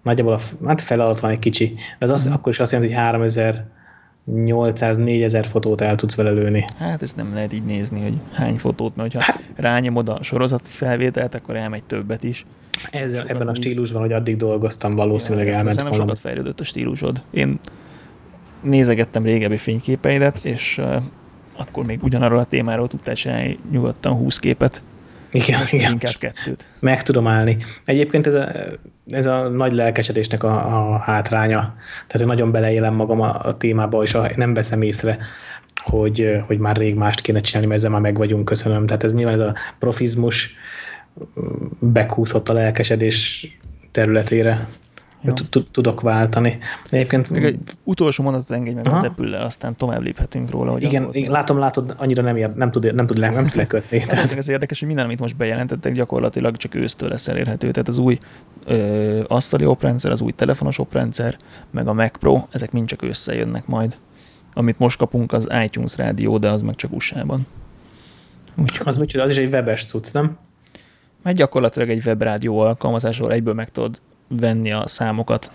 nagyjából a hát fele alatt van egy kicsi, de az azt, Uh-huh. akkor is azt jelenti, hogy háromezer-nyolcszáz-négyezer fotót el tudsz vele lőni. Hát ezt nem lehet így nézni, hogy hány fotót, mert hogyha Hát, rányomod a sorozat felvételt, akkor elmegy többet is. ez, Sokat ebben a húz. stílusban, hogy addig dolgoztam, valószínűleg Ja, elment szerintem volna. sokat fejlődött a stílusod. Én nézegettem régebbi fényképeidet, és uh, akkor még ugyanarról a témáról tudtál csinálni nyugodtan húsz képet. Igen, Most igen. inkább kettőt. Meg tudom állni. Egyébként ez a, ez a nagy lelkesedésnek a, a hátránya. Tehát, hogy nagyon beleélem magam a, a témába, és a, nem veszem észre, hogy, hogy már rég mást kéne csinálni, mert ezzel már meg vagyunk, köszönöm. Tehát ez nyilván ez a profizmus bekúszott a lelkesedés területére. Tudok váltani. Egyébként... Még egy utolsó mondatot engedj meg Aha. az Apple-lel, aztán tovább léphetünk róla. Hogy igen, igen látom, látod, annyira nem, ér, nem, tud, nem, tud, le, nem tud lekötni. Ez tehát... az érdekes, hogy minden, amit most bejelentettek, gyakorlatilag csak ősztől lesz elérhető. Tehát az új ö, asztali oprendszer, az új telefonos oprendszer, meg a Mac Pro, ezek mind csak összejönnek majd. Amit most kapunk, az iTunes rádió, de az meg csak u es á-ban. Úgy. Az micsoda, az is egy webes cucc, nem? Mert gyakorlatilag egy webrádió alkalmazásról egyből meg tudod venni a számokat.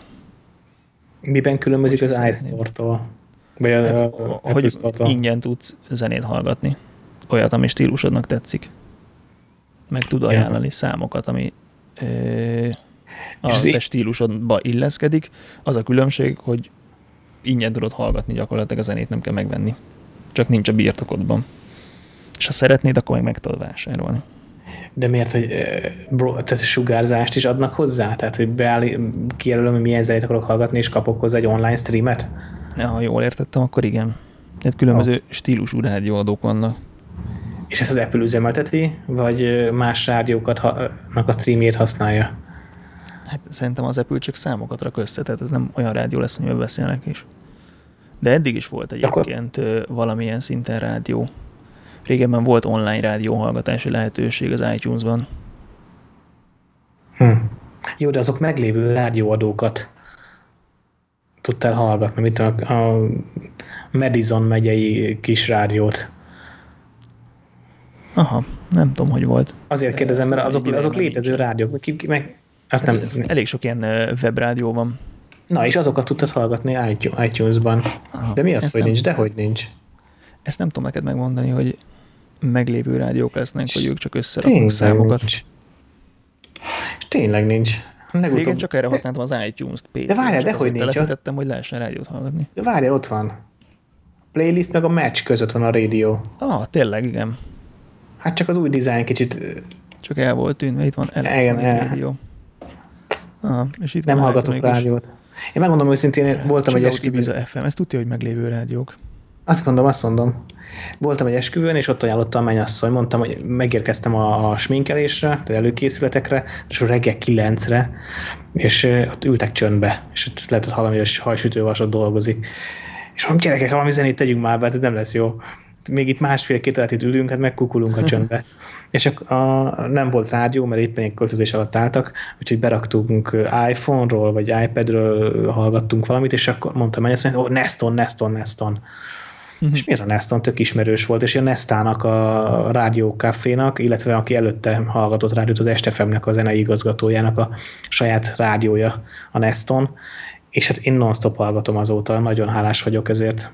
Miben különbözik az iStore-tól? Vagy hát, a, a, a hogy ingyen tudsz zenét hallgatni. Olyat, ami stílusodnak tetszik. Meg tud ajánlani ja. számokat, ami ö, a te stílusodba illeszkedik. Az a különbség, hogy ingyen tudod hallgatni gyakorlatilag a zenét, nem kell megvenni. Csak nincs a birtokodban. És ha szeretnéd, akkor meg meg tudod vásárolni. De miért, hogy bro, tehát sugárzást is adnak hozzá? Tehát, hogy beáll, kijelölöm, hogy milyen zenét akarok hallgatni, és kapok hozzá egy online streamet? Ja, ha jól értettem, akkor igen. Tehát különböző oh. stílusú rádióadók vannak. És ezt az Apple üzemelteti, vagy más rádiókat a streamjét használja? Hát szerintem az Apple csak számokat rak össze, tehát ez nem olyan rádió lesz, amivel beszélnek is. De eddig is volt egyébként akkor... valamilyen szinten rádió. Régebben volt online rádió hallgatási lehetőség az iTunes-ban. Hm. Jó, de azok meglévő rádióadókat tudtál hallgatni, mint a, a Madison megyei kis rádiót. Aha, nem tudom, hogy volt. Azért de kérdezem, mert azok, azok létező rádiók. Ki, ki, meg, azt hát nem, elég sok ilyen webrádió van. Na, és azokat tudtad hallgatni iTunes-ban. Aha, de mi az, hogy nem, nincs? Dehogy nincs. Ezt nem tudom neked megmondani, hogy meglévő rádiók lesznek, hogy ők csak összeraknak számokat. Nincs. És tényleg nincs. Legutóbb... Régen csak erre használtam az iTunes-t. pé cén, de várjál, dehogy nincs. Telepítettem, hogy lehessen rádiót hallgatni. De várjál, ott van. Playlist meg a match között van a rádió. Ah, tényleg, igen. Hát csak az új dizájn kicsit... Csak el volt tűnve, itt van elektronikus rádió. Ah, és itt nem hallgatok rádiót. Én megmondom őszintén, voltam egy esküvőn. ef em, ezt tudja, hogy meglévő rádiók. Azt mondom, azt mondom. Voltam egy esküvőn, és ott ajánlotta a mennyasszony. Mondtam, hogy megérkeztem a, a sminkelésre, tehát előkészületekre, és reggel kilencre, és ott ültek csöndbe, és ott lehetett hallani, hogy a hajsütővasot dolgozik. És mondom, gyerekek, valami zenét tegyünk már be, ez nem lesz jó. Még itt másfél-két órát itt ülünk, hát megkukulunk a csöndbe. És a, a, nem volt rádió, mert éppen egy költözés alatt álltak, úgyhogy beraktunk iPhone-ról, vagy iPad-ről hallgattunk valamit, és akkor mondtam, hogy azt mondja, oh, Neston, Neston, Neston. Uh-huh. És mi ez a Neston? Tök ismerős volt, és a Nestának a Rádió Cafénak, illetve aki előtte hallgatott rádiót, az es té ef em-nek a zenei igazgatójának a saját rádiója, a Neston, és hát én non-stop hallgatom azóta, nagyon hálás vagyok ezért.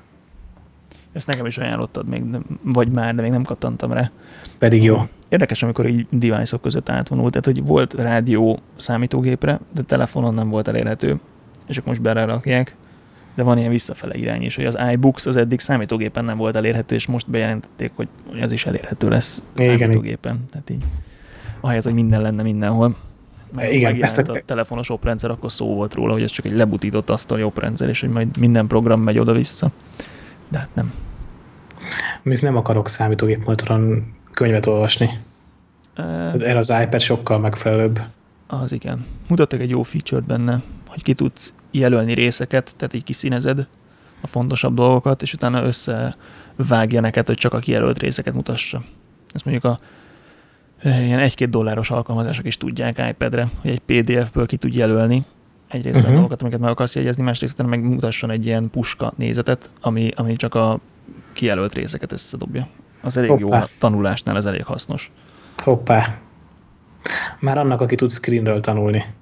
Ezt nekem is ajánlottad még, vagy már, de még nem kattantam rá. Pedig jó. Érdekes, amikor így device-ok között átvonult, tehát hogy volt rádió számítógépre, de telefonon nem volt elérhető, és akkor most belerakják, de van ilyen visszafele irány is, hogy az iBooks az eddig számítógépen nem volt elérhető, és most bejelentették, hogy ez is elérhető lesz számítógépen. Igen. Tehát így, ahelyett, hogy minden lenne mindenhol. Meg igen, ezt a... a telefonos oprendszer, akkor szó volt róla, hogy ez csak egy lebutított asztali oprendszer, és hogy majd minden program megy oda-vissza. De hát nem. Mondjuk nem akarok számítógép monitoron könyvet olvasni. E... Erre az iPad sokkal megfelelőbb. Az igen. Mutattak egy jó feature-t benne, hogy ki tudsz jelölni részeket, tehát így kiszínezed a fontosabb dolgokat, és utána összevágja neked, hogy csak a kijelölt részeket mutassa. Ezt mondjuk a ilyen egy-két dolláros alkalmazások is tudják iPadre, hogy egy pé dé ef-ből ki tud jelölni egyrészt uh-huh. a dolgokat, amiket meg akarsz jegyezni, másrészt meg mutasson egy ilyen puska nézetet, ami, ami csak a kijelölt részeket összedobja. Az elég Hoppá. Jó a tanulásnál, ez elég hasznos. Hoppá. Már annak, aki tud screenről tanulni.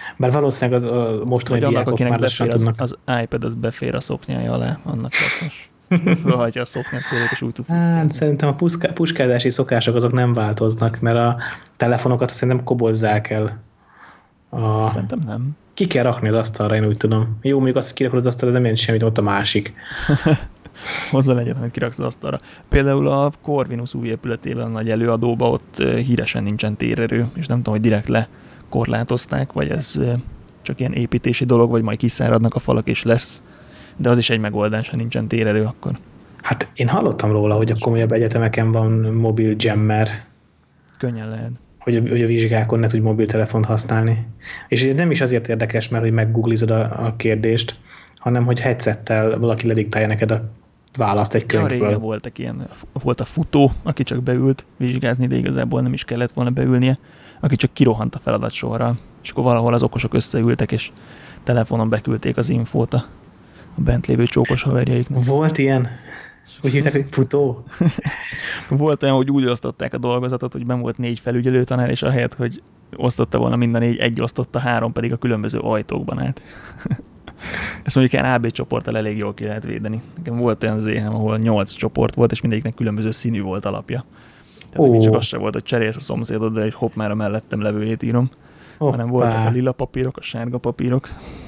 Bár valószínűleg az, a mostani Vagy annak, diákok akinek már lassan befér az, tudnak. az iPad, az befér a szoknyája alá, annak hasznos. Fölhajtja a szoknyaszélét, és úgy tud Hát puskázni. szerintem a puszka, puskázási szokások azok nem változnak, mert a telefonokat szerintem kobozzák el. A... Szerintem nem. Ki kell rakni az asztalra, én úgy tudom. Jó, mondjuk azt, hogy kirakod az asztalra, ez nem jelent semmit, ott a másik. Hozzá legyen, amit kiraksz az asztalra. Például a Corvinus új épületében nagy előadóba ott híresen nincsen térerő, és nem tudom, hogy direkt lekorlátozták, vagy ez csak ilyen építési dolog, vagy majd kiszáradnak a falak, és lesz. De az is egy megoldás, ha nincsen térerő, akkor. Hát én hallottam róla, hogy a komolyabb egyetemeken van mobil jammer, Könnyen lehet. hogy a, hogy a vizsgákon ne tudj mobiltelefont használni. És ez nem is azért érdekes, mert hogy meggooglizod a, a kérdést, hanem hogy headsettel valaki lediktálja neked a választ egy Ja, könyvből. régen voltak ilyen, volt a futó, aki csak beült vizsgázni, de igazából nem is kellett volna beülnie, aki csak kirohant a feladatsorral, és akkor valahol az okosok összeültek, és telefonon beküldték az infót a, a bent lévő csókos haverjaiknak. Volt ilyen? Úgy hívták, hogy futó? Volt olyan, hogy úgy osztották a dolgozatot, hogy ben volt négy felügyelőtanár, és ahelyett, hogy osztotta volna mind a négy, egy osztotta, három pedig a különböző ajtókban állt. Ezt mondjuk ilyen á bé csoporttal elég jól ki lehet védeni. Nekem volt olyan zéhem, ahol nyolc csoport volt, és mindegyiknek különböző színű volt alapja. Tehát oh. csak az se volt, hogy cserélsz a szomszédoddal, és hopp, már a mellettem levőjét írom. Hoppá. Hanem voltak a lila papírok, a sárga papírok.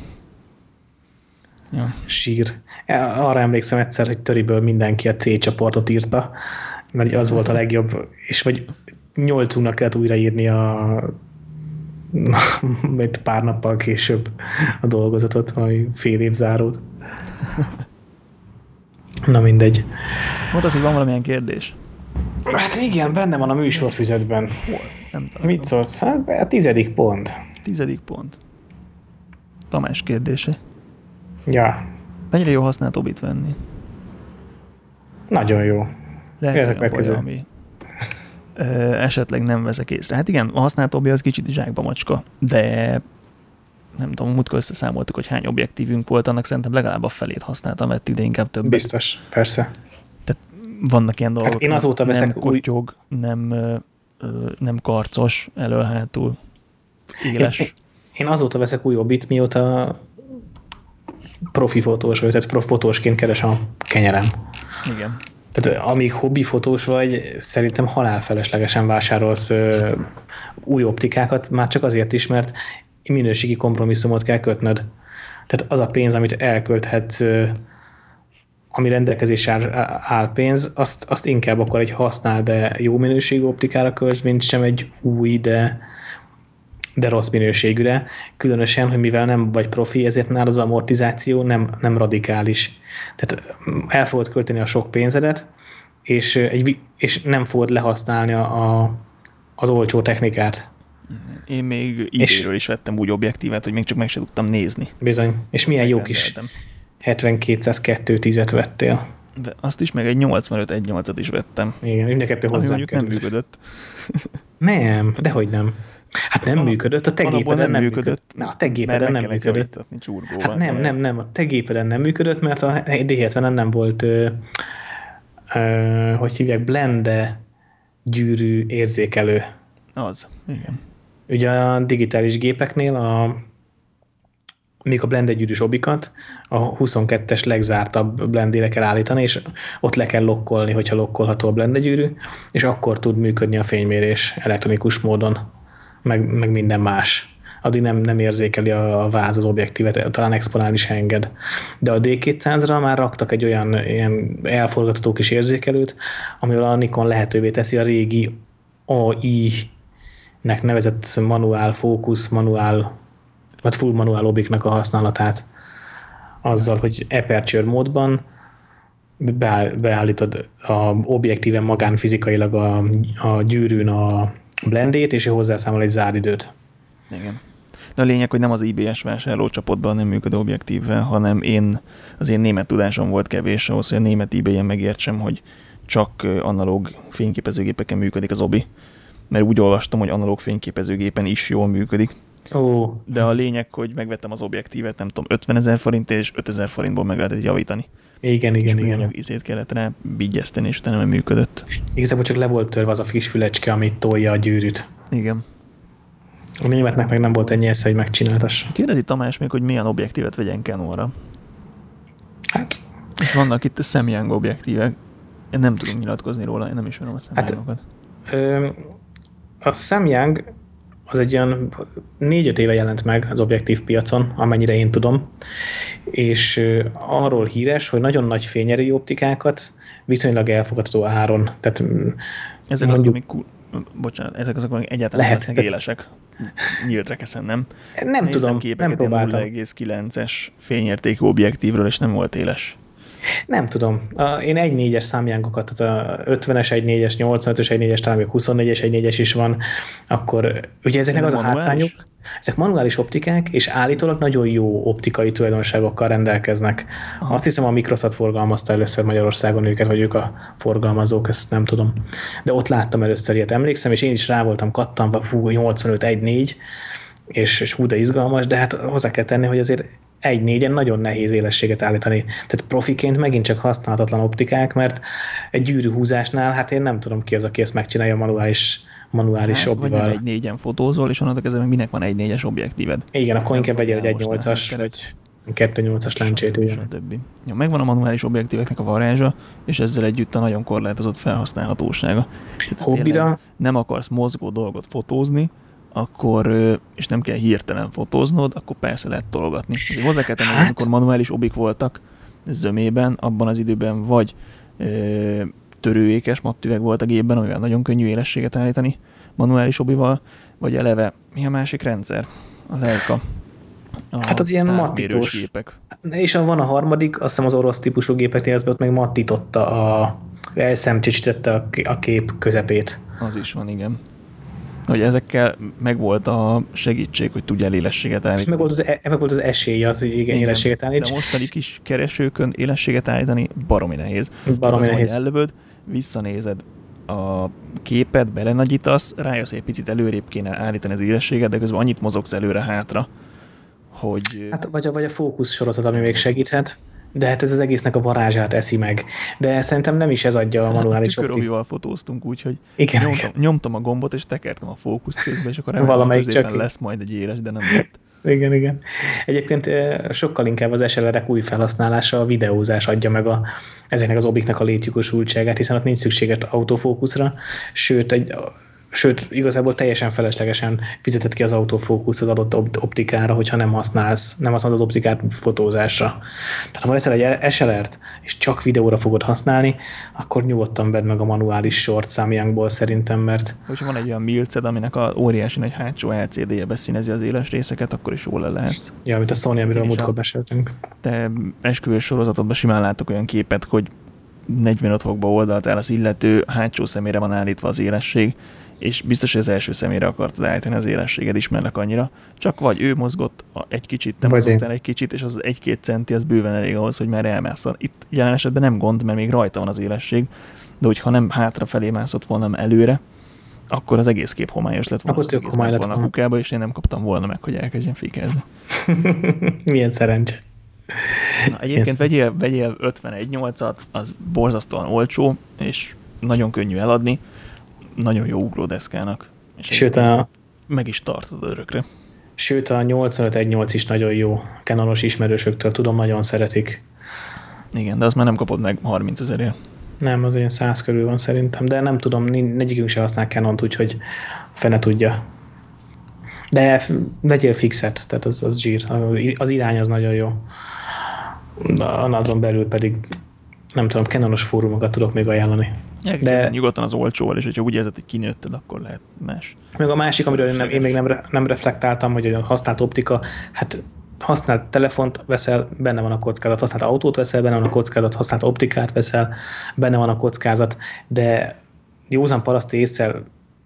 Ja. Sír. Arra emlékszem egyszer, hogy töriből mindenki a C csoportot írta, mert az volt a legjobb, és vagy nyolcunknak kellett újraírni a pár nappal később a dolgozatot, ami fél év záród. Na mindegy. Mondtad, hogy van valamilyen kérdés? Hát igen, benne van a műsorfüzetben. Nem tudom. Mit szólsz? Hát a tizedik pont. Tizedik pont. Tamás kérdése. Ja. Mennyire jó használt obit venni? Nagyon jó. Lehet olyan baj, ami ö, esetleg nem veszek észre. Hát igen, a használt obi az kicsit zsákba macska, de nem tudom, múltkor összeszámoltuk, hogy hány objektívünk volt, annak szerintem legalább a felét használtam, mert ide inkább többet. Biztos, persze. Tehát vannak ilyen dolgok, hát én azóta nem veszek kotyog, új... nem, ö, nem karcos, elől-hátul, éles. Én, én azóta veszek új obit, mióta profi fotós vagy, tehát profi fotósként keresem a kenyerem. Igen. Tehát amíg hobbi fotós vagy, szerintem halálfeleslegesen vásárolsz ö, új optikákat, már csak azért is, mert minőségi kompromisszumot kell kötnöd. Tehát az a pénz, amit elkölthetsz, ö, ami rendelkezésre áll, áll pénz, azt, azt inkább akkor egy használ, de jó minőségű optikára költs, mint sem egy új, de, de rossz minőségűre. Különösen, hogy mivel nem vagy profi, ezért nálad az amortizáció nem, nem radikális. Tehát el fogod költeni a sok pénzedet, és, egy, és nem fogod lehasználni a, a, az olcsó technikát. Én még idéről is vettem úgy objektívet, hogy még csak meg sem tudtam nézni. Bizony. És milyen jó kis hetvenkétszázkettő tízet vettél. De azt is, meg egy nyolcvanöt egy nyolcat is vettem. Igen, mind a kettő hozzá mondjuk nem működött. Nem, dehogy nem. Hát nem Van, működött, a te gépeden nem, nem működött. működött. Na, a te gépeden nem működött. Hát nem, nem, nem, a te gépeden nem működött, mert a dé hetvenen nem volt, ö, ö, hogy hívják, blende gyűrű érzékelő. Az, igen. Ugye a digitális gépeknél a még a blende gyűrűs obikat a huszonkettes legzártabb blendére kell állítani, és ott le kell lokkolni, hogyha lokkolható a blende gyűrű, és akkor tud működni a fénymérés elektronikus módon, meg, meg minden más. Addig nem, nem érzékeli a, a váz az objektívet, talán exponálni is enged. De a dé kétszázra már raktak egy olyan ilyen elforgatható kis érzékelőt, amivel a Nikon lehetővé teszi a régi á i-nek nevezett manuál fókusz, manuál vagy full manuál obiknak a használatát. Azzal, hogy aperture módban beállítod a objektíven magán fizikailag a, a gyűrűn a blendét, és hozzászámol egy záridőt. Igen. De a lényeg, hogy nem az i bé es vásárlócsapatban nem működő objektívvel, hanem én, az én német tudásom volt kevés ahhoz, hogy a német i bé-en megértsem, hogy csak analóg fényképezőgépeken működik az obi. Mert úgy olvastam, hogy analóg fényképezőgépen is jól működik. Oh. De a lényeg, hogy megvettem az objektívet, nem tudom, ötvenezer forint és ötezer forintból meg lehetett javítani. Igen, igen, igen. És izét kellett rá vigyeszteni, és utána működött. Igazából csak le volt törve az a kis fülecske, amit tolja a gyűrűt. Igen. A németnek meg nem volt ennyi esze, hogy megcsináltassa. Kérdezi Tamás még, hogy milyen objektívet vegyen Canonra. Hát... És vannak itt a Samyang objektívek. Én nem tudom nyilatkozni róla, én nem ismerem a Samyangokat. Hát, a Samyang az egy olyan négy-öt éve jelent meg az objektív piacon, amennyire én tudom, és arról híres, hogy nagyon nagy fényerőjű optikákat viszonylag elfogadható áron. Tehát ezek mondjuk, azok, amik, bocsánat, ezek azok, amik egyáltalán lehet, lesznek élesek. Nyílt rekeszen, nem? Nem tudom, nem próbáltam. nulla egész kilences fényértékű objektívről, és nem volt éles. Nem tudom. Én egy négyes Samyangokat, tehát a ötvenes egy négyes, nyolcvanötös egy négyes, talán még huszonnégyes egy négyes is van, akkor ugye ezeknek az a hátrányuk, ezek manuális optikák, és állítólag nagyon jó optikai tulajdonságokkal rendelkeznek. Aha. Azt hiszem a Microsoft forgalmazta először Magyarországon őket, vagy ők a forgalmazók, ezt nem tudom. De ott láttam először ilyet, emlékszem, és én is rá voltam kattanva, fú, nyolcvanöt egy négy, és, és hú, de izgalmas, de hát hozzá kell tenni, hogy azért egy négyen nagyon nehéz élességet állítani. Tehát profiként megint csak használhatatlan optikák, mert egy gyűrűhúzásnál, hát én nem tudom ki az, aki ezt megcsinálja manuális, manuális hát, obbival. Vagy nem egy négyen fotózol, és onnantól kezdve minek van egy négyes objektíved. Igen, akkor inkább vegyél egy egy nyolcas, vagy kettő nyolcas lencsét. Ja, megvan a manuális objektíveknek a varázsa, és ezzel együtt a nagyon korlátozott felhasználhatósága. Hobbira? Nem akarsz mozgó dolgot fotózni, akkor, és nem kell hirtelen fotóznod, akkor persze lehet tologatni. Azért hozzá kell tenni, hát... amikor manuális obik voltak zömében, abban az időben vagy ö, törőékes mattüveg volt a gépben, amivel nagyon könnyű élességet állítani manuális obival, vagy eleve, mi a másik rendszer? A Leica. A hát az ilyen mattítós gépek. És van a harmadik, azt hiszem az orosz típusú gépeknél az ott meg mattította, a, elszemcsésítette a, a kép közepét. Az is van, igen. Hogy ezekkel megvolt a segítség, hogy tudjál élességet állítani. Meg volt az, meg volt az esély az, hogy igen, igen, élességet állíts. De mostani kis keresőkön élességet állítani baromi nehéz. Baromi nehéz. Az, ellövöd, visszanézed a képet, belenagyítasz, rájössz, hogy egy picit előrébb kéne állítani az élességet, de közben annyit mozogsz előre-hátra, hogy... Hát vagy a, vagy a fókusz sorozat, ami még segíthet. De hát ez az egésznek a varázsát eszi meg. De szerintem nem is ez adja a manuális optikát. Tükörobival fotóztunk, úgyhogy igen, nyomtam, nyomtam a gombot, és tekertem a fókuszt közben, és akkor valamelyik középen csak lesz majd egy éles, de nem lett. Igen, igen. Egyébként sokkal inkább az es el er-ek új felhasználása, a videózás adja meg a, ezeknek az obiknek a létjogosultságát, hiszen ott nincs szükséges autofókuszra, sőt, egy Sőt, igazából teljesen feleslegesen fizetett ki az autofókusz az adott optikára, hogyha nem használsz, nem használod az optikát fotózásra. Tehát ha veszel egy es el er-t, és csak videóra fogod használni, akkor nyugodtan vedd meg a manuális sort Samyangból szerintem, mert... Hogyha van egy olyan milced, aminek a óriási nagy hátsó el cé dé-je beszínezi az éles részeket, akkor is jól le lehet. Ja, mint a Sony, amiről múltkor beszéltünk. Te esküvős sorozatodban simán látok olyan képet, hogy negyvenöt fokba oldalt el az illető, hátsó szemére van állítva az élesség, és biztos, hogy az első személyre akartad állítani az élességed, ismerlek annyira. Csak vagy ő mozgott egy kicsit, te mozgotál egy kicsit, és az egy-két centi az bőven elég ahhoz, hogy már elmászol. Itt jelen esetben nem gond, mert még rajta van az élesség, de hogyha nem hátrafelé mászott volna, nem előre, akkor az egész kép homályos lett volna. Akkor tök homály lett volna a kukába, és én nem kaptam volna meg, hogy elkezdjen fékezni. Milyen szerencse. Na, egyébként vegyél, vegyél ötvenegy nyolcat, az borzasztóan olcsó, és nagyon könnyű eladni, nagyon jó ugródeszkának. És sőt, a... meg is tartod örökre. Sőt, a nyolcvanöt egy nyolc is nagyon jó. Canonos ismerősöktől tudom, nagyon szeretik. Igen, de azt már nem kapod meg harminc ezerért. Nem, az olyan száz körül van szerintem, de nem tudom, egyikünk se használ Canont, úgyhogy fene tudja. De vegyél fixet, tehát az, az zsír. Az irány az nagyon jó. Azon belül pedig nem tudom, Canonos fórumokat tudok még ajánlani. De nyugodtan az olcsóval, és hogyha úgy érzed, hogy kinőtted, akkor lehet más. Meg a másik, amiről én, nem, én még nem, nem reflektáltam, hogy a használt optika, hát használt telefont veszel, benne van a kockázat, használt autót veszel, benne van a kockázat, használt optikát veszel, benne van a kockázat, de józan paraszti észszel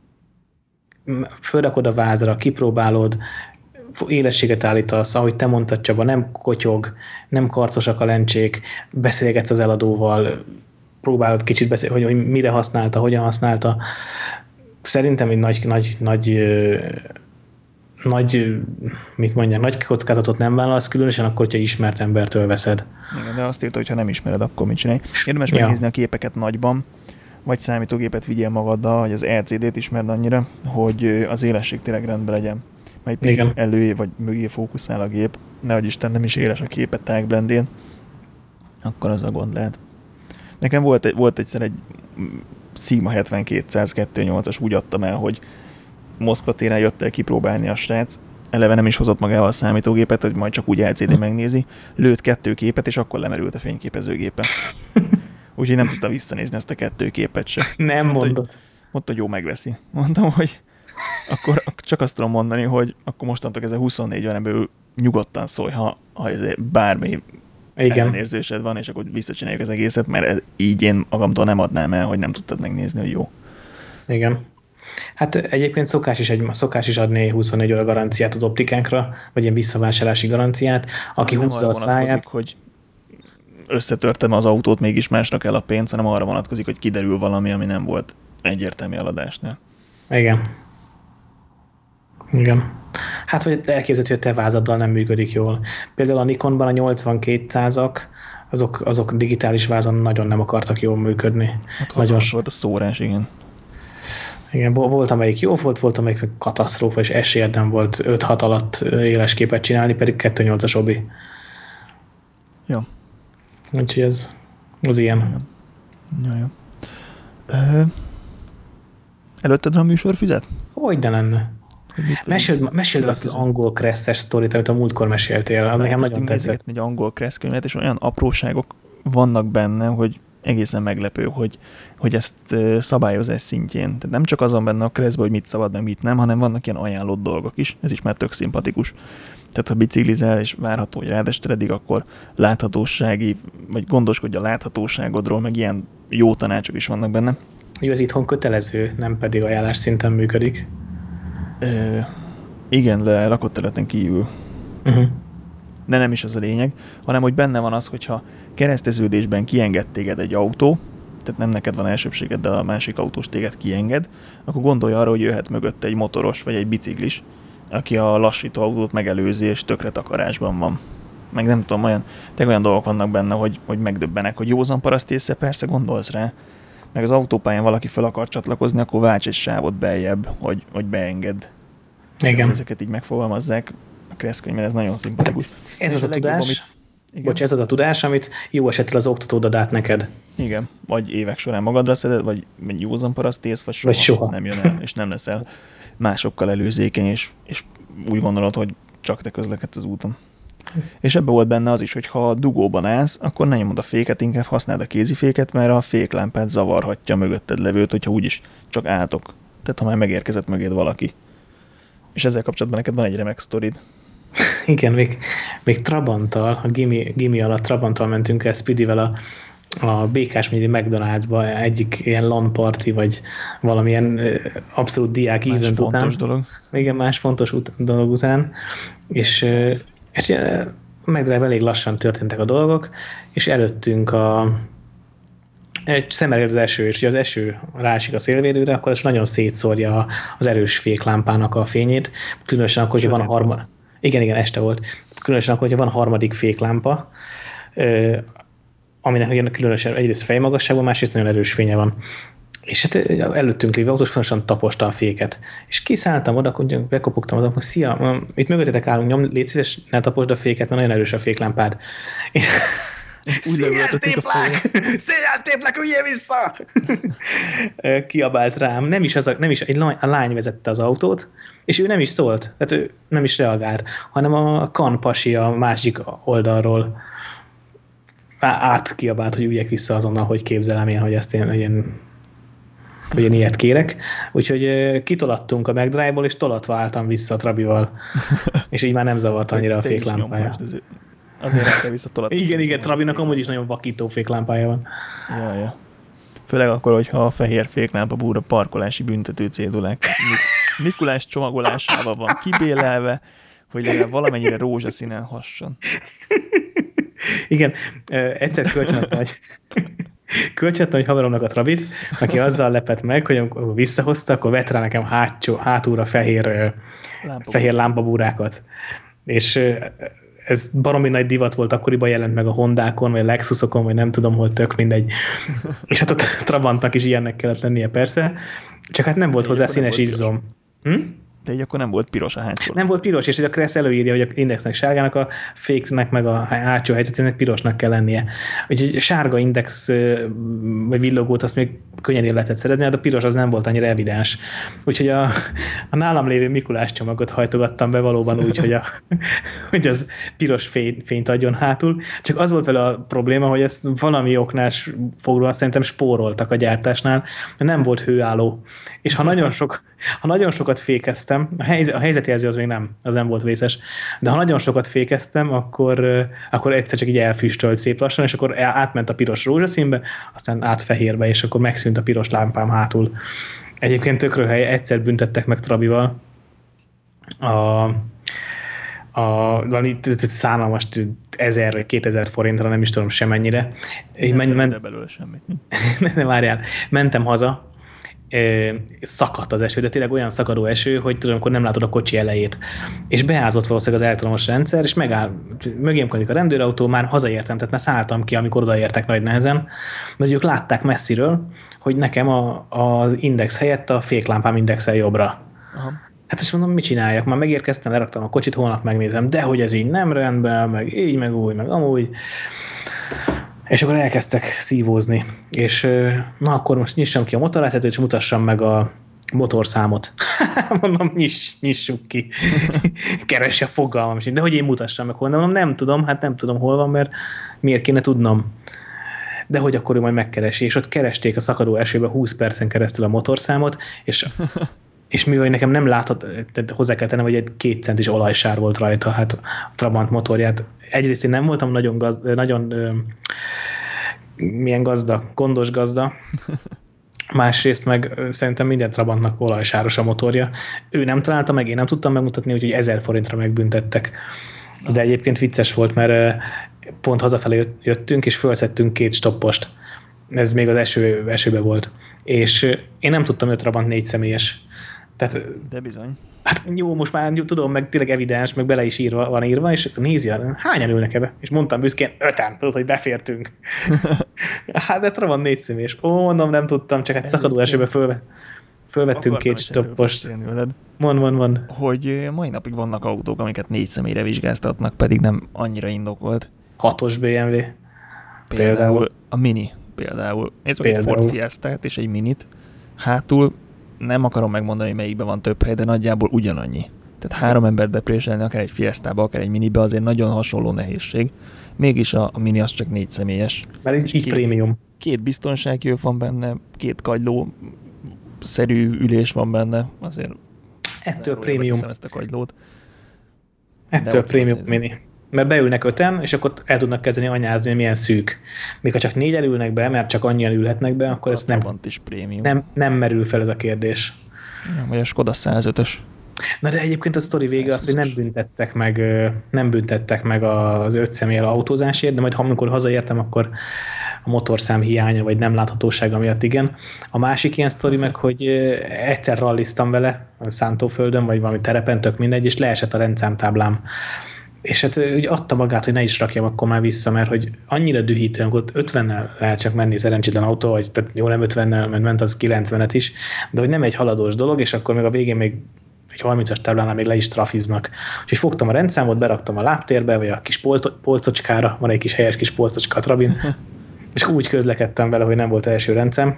fölrakod a vázra, kipróbálod, élességet állítasz, ahogy te mondtad, Csaba, nem kotyog, nem karcosak a lencsék, beszélgetsz az eladóval, próbálod kicsit beszélni, hogy, hogy mire használta, hogyan használta. Szerintem egy nagy, nagy, nagy, nagy, mit mondják, nagy kockázatot nem vállalsz, különösen akkor, hogyha ismert embertől veszed. Igen, de azt írta, hogy ha nem ismered, akkor mit csinálj. Érdemes ja. megnézni a képeket nagyban, vagy számítógépet vigyél magaddal, hogy az el cé dét ismerd annyira, hogy az élesség tényleg rendben legyen. egy picit elő vagy mögé fókuszál a gép, nehogy Isten nem is éles a képet tágblendén, akkor az a gond lehet. Nekem volt, egy, volt egyszer egy Sigma hetvenkétszáz kettőnyolcas, úgy adtam el, hogy Moszkva téren jött el kipróbálni a srác, eleve nem is hozott magával a számítógépet, hogy majd csak úgy el cé dé megnézi, lőtt kettő képet, és akkor lemerült a fényképezőgépe. Úgyhogy nem tudta visszanézni ezt a kettő képet se. Nem mondta, mondod. Hogy, mondta, hogy jó, megveszi. Mondtam, hogy akkor csak azt tudom mondani, hogy akkor mostantól ez a huszonnégy órán belül nyugodtan szólj, ha, ha ez bármi ellenérzésed van, és akkor visszacsináljuk az egészet, mert ez, így én magamtól nem adnám el, hogy nem tudtad megnézni, hogy jó. Igen. Hát egyébként szokás is, egy, szokás is adni huszonnégy óra garanciát az optikánkra, vagy ilyen visszavásárlási garanciát, aki nem húzza a száját. Hogy összetörtem az autót, mégis másnak el a pénz, hanem arra vonatkozik, hogy kiderül valami, ami nem volt egyértelmű eladásnál. Igen. Igen. Hát, vagy elképzelhető, hogy a te vázaddal nem működik jól. Például a Nikonban a nyolcvankétszázak, azok, azok digitális vázon nagyon nem akartak jól működni. Hát nagyon volt a szórás, igen. Igen, volt, amelyik jó volt, volt, amelyik katasztrófa, és esélyed nem volt öt-hat alatt éles képet csinálni, pedig kettő nyolcas obi. Jó. Úgyhogy ez az ilyen. Jó, jó. Ö, előtted a műsorfüzet? Hogy de lenne. Meséld, meséld azt az angol Crash-es sztorit, amit a múltkor meséltél. Az nekem nagyon tetszett. Egy angol Crash könyvet, és olyan apróságok vannak benne, hogy egészen meglepő, hogy, hogy ezt szabályozás szintjén. Tehát nem csak azon benne a Crashben, hogy mit szabad, meg mit nem, hanem vannak ilyen ajánlott dolgok is. Ez is már tök szimpatikus. Tehát ha biciklizel, és várható, hogy rádested eddig, akkor láthatósági, vagy gondoskodj a láthatóságodról, meg ilyen jó tanácsok is vannak benne. Jó, ez itthon kötelező, nem pedig ajánlás szinten működik. Ö, igen, le lakott területen kívül. Uh-huh. De nem is az a lényeg, hanem hogy benne van az, hogyha kereszteződésben kienged téged egy autó, tehát nem neked van elsőbséged, de a másik autós téged kienged, akkor gondolj arra, hogy jöhet mögötte egy motoros vagy egy biciklis, aki a lassító autót megelőzi, és tökre takarásban van. Meg nem tudom, olyan, olyan dolgok vannak benne, hogy, hogy megdöbbenek, hogy józan paraszt észre, persze gondolsz rá. Meg az autópályán valaki fel akar csatlakozni, akkor válts egy sávot beljebb, hogy, hogy beengedd. Igen. Ezeket így megfogalmazzák a Crash könyvben, ez nagyon szimpatikus. Ez az a, a tudás, legjobb, amit, bocs, ez az a tudás, amit jó esettel az oktatód ad át neked. Igen, vagy évek során magadra szeded, vagy józan paraszt ész, vagy soha, vagy soha nem jön el, és nem leszel másokkal előzékeny, és, és úgy gondolod, hogy csak te közlekedsz az úton. És ebben volt benne az is, hogy ha dugóban állsz, akkor ne nyomod a féket, inkább használd a kéziféket, mert a féklámpát zavarhatja mögötted levőt, hogyha úgyis csak álltok. Tehát ha már megérkezett mögéd valaki. És ezzel kapcsolatban neked van egy remek sztorid. Igen, még, még Trabanttal, a gimi, gimi alatt Trabanttal mentünk el Speedyvel a, a Békás-megyeri McDonald'sba egyik ilyen LAN party, vagy valamilyen abszolút diák más event után. fontos dolog. Igen, más fontos ut- dolog után. És, és McDrive elég lassan történtek a dolgok, és előttünk a egy szemelért az eső, és ugye az eső rásik a szélvédőre, akkor ez nagyon szétszórja az erős féklámpának a fényét, különösen akkor, hogy van a harmadik. Igen, igen, este volt. Különösen akkor, hogy van a harmadik féklámpa, aminek ugye különösen egyrészt fejmagasságban, másrészt nagyon erős fénye van. És hát előttünk lévő autós fontosan taposta a féket. És kiszálltam oda, akkor bekopogtam oda, hogy szia, itt mögöttetek állunk, nyom, légy szíves, ne taposd a féket, mert nagyon erős a féklámpád. És széjjel téplek! Széjjel téplek, üljél vissza! Kiabált rám. Nem is, az a, nem is egy lány, a lány vezette az autót, és ő nem is szólt, tehát ő nem is reagált, hanem a kanpasi a másik oldalról át kiabált, hogy üljek vissza azonnal, hogy képzelem én, hogy ezt én, hogy én, hogy én ilyet kérek. Úgyhogy kitolattunk a McDrive-ból, és tolatva álltam vissza a Trabival, és így már nem zavart annyira a féklámpája. Azért nem kell visszatolatni. Igen, igen, Trabinak amúgy is nagyon vakító féklámpája van. Ja, ja. Főleg akkor, hogyha a fehér féklámpa búra parkolási büntető cédulák Mikulás csomagolásával van kibélelve, hogy legalább valamennyire rózsaszínen hasson. Igen, egyszer kölcsönadtam, hogy kölcsönadtam egy haveromnak a Trabit, aki azzal lepett meg, hogy amikor visszahozta, akkor vett rá nekem hátsó, hátúra fehér, Lámpabúr. fehér lámpabúrákat. És ez baromi nagy divat volt, akkoriban jelent meg a Hondákon, vagy a Lexusokon, vagy nem tudom, hol tök mindegy. És hát a Trabantnak is ilyennek kellett lennie persze, csak hát nem volt hozzá színes izzom. Hm? De így akkor nem volt piros a hátsó. Nem volt piros, és hogy a Kressz előírja, hogy a indexnek sárgának, a féknek meg a hátsó helyzetének pirosnak kell lennie. Úgyhogy sárga index vagy villogót azt még könnyen lehetett szerezni, de a piros az nem volt annyira evidens. Úgyhogy a, a nálam lévő Mikulás csomagot hajtogattam be valóban úgy, hogy, a, hogy az piros fény, fényt adjon hátul. Csak az volt vele a probléma, hogy ezt valami oknál fogva szerintem spóroltak a gyártásnál, mert nem volt hőálló. És ha nagyon, sok, ha nagyon sokat fékeztem, a, helyzet, a helyzetjelző az még nem, az nem volt vészes, de ha nagyon sokat fékeztem, akkor, akkor egyszer csak így elfüstölt szép lassan, és akkor átment a piros rózsaszínbe, aztán át fehérbe, és akkor megszűnt a piros lámpám hátul. Egyébként tök röhely, egyszer büntettek meg Trabival. A, a, valami szánalmas ezer vagy kétezer forintra, nem is tudom semennyire. Nem men, men, belőle semmit. Ne várjál, mentem haza, szakadt az eső, de tényleg olyan szakadó eső, hogy tudom, akkor nem látod a kocsi elejét. És beázott valószínűleg az elektromos rendszer, és megáll, mögémkodik a rendőrautó, már hazaértem, tehát már szálltam ki, amikor odaértek nagy nehezen, mert ők látták messziről, hogy nekem a, az index helyett a féklámpám indexel jobbra. Aha. Hát és mondom, mit csináljak? Már megérkeztem, leraktam a kocsit, holnap megnézem, de hogy ez így nem rendben, meg így, meg úgy, meg amúgy. És akkor elkezdtek szívózni, és na akkor most nyissam ki a motorvezetőt, és mutassam meg a motorszámot. Mondom, nyiss, nyissuk ki. Keresse a fogalmam, de hogy én mutassam meg hol. Mondom, nem tudom, hát nem tudom hol van, mert miért kéne tudnom. De hogy akkor ő majd megkeresi, és ott keresték a szakadó esőbe húsz percen keresztül a motorszámot, és és mivel nekem nem láthat, tehát hozzá kell tennem, hogy egy két centis olajsár volt rajta, hát a Trabant motorját. Egyrészt én nem voltam nagyon, gazda, nagyon ö, milyen gazda, gondos gazda, másrészt meg ö, szerintem minden Trabantnak olajsáros a motorja. Ő nem találta meg, én nem tudtam megmutatni, úgyhogy ezer forintra megbüntettek. De egyébként vicces volt, mert ö, pont hazafelé jöttünk, és felszettünk két stoppost. Ez még az eső, esőbe volt. És ö, én nem tudtam, hogy a Trabant négy személyes. Tehát, de bizony. Hát jó, most már tudom, meg tényleg evidens, meg bele is írva, van írva, és nézi, hányan ülnek ebbe? És mondtam büszkén, öten, tudod, hogy befértünk. Hát de van négy személyes. Ó, mondom, nem tudtam, csak hát szakadó esőbe fölve, fölvettünk két stoppost. Mond, mond, mond. Hogy mai napig vannak autók, amiket négy személyre vizsgáztatnak, pedig nem annyira indokolt. Hatos bé em vé. Például, például. A Mini például. Nézd meg egy Ford Fiestát és egy Minit. Hátul nem akarom megmondani, melyikben van több hely, de nagyjából ugyanannyi. Tehát három embert bepréselni, akár egy Fiestába, akár egy Minibe, azért nagyon hasonló nehézség. Mégis a, a Mini az csak négy személyes. Mert így, így két, prémium. Két biztonsági van benne, két kagyló-szerű ülés van benne, azért ettől prémium. ezt a kagylót. Ettől prémium Mini. Mert beülnek öten, és akkor el tudnak kezdeni anyázni, hogy milyen szűk. Míg ha csak négyen ülnek be, mert csak annyian ülhetnek be, akkor ez nem, is prémium. nem, nem merül fel ez a kérdés. Ja, vagy a Skoda százötös. Na de egyébként a sztori vége az, hogy nem büntettek meg, nem büntettek meg az öt személyel autózásért, de majd amikor hazaértem, akkor a motorszám hiánya, vagy nem láthatósága miatt igen. A másik ilyen sztori meg, hogy egyszer ralliztam vele a Szántóföldön, vagy valami terepen, tök mindegy, és leesett a rendszámtáblám. És hát úgy adta magát, hogy ne is rakjam akkor már vissza, mert hogy annyira dühítően, ott ötvennel lehet csak menni szerencsétlen autó, vagy tehát jó, nem ötvennel, mert ment az kilencvenet is, de hogy nem egy haladós dolog, és akkor még a végén még egy harmincas táblánál még le is trafiznak. Úgyhogy fogtam a rendszámot, beraktam a lábtérbe, vagy a kis polcocskára, van egy kis helyes kis polcocska a Trabin, és úgy közlekedtem vele, hogy nem volt első rendszám,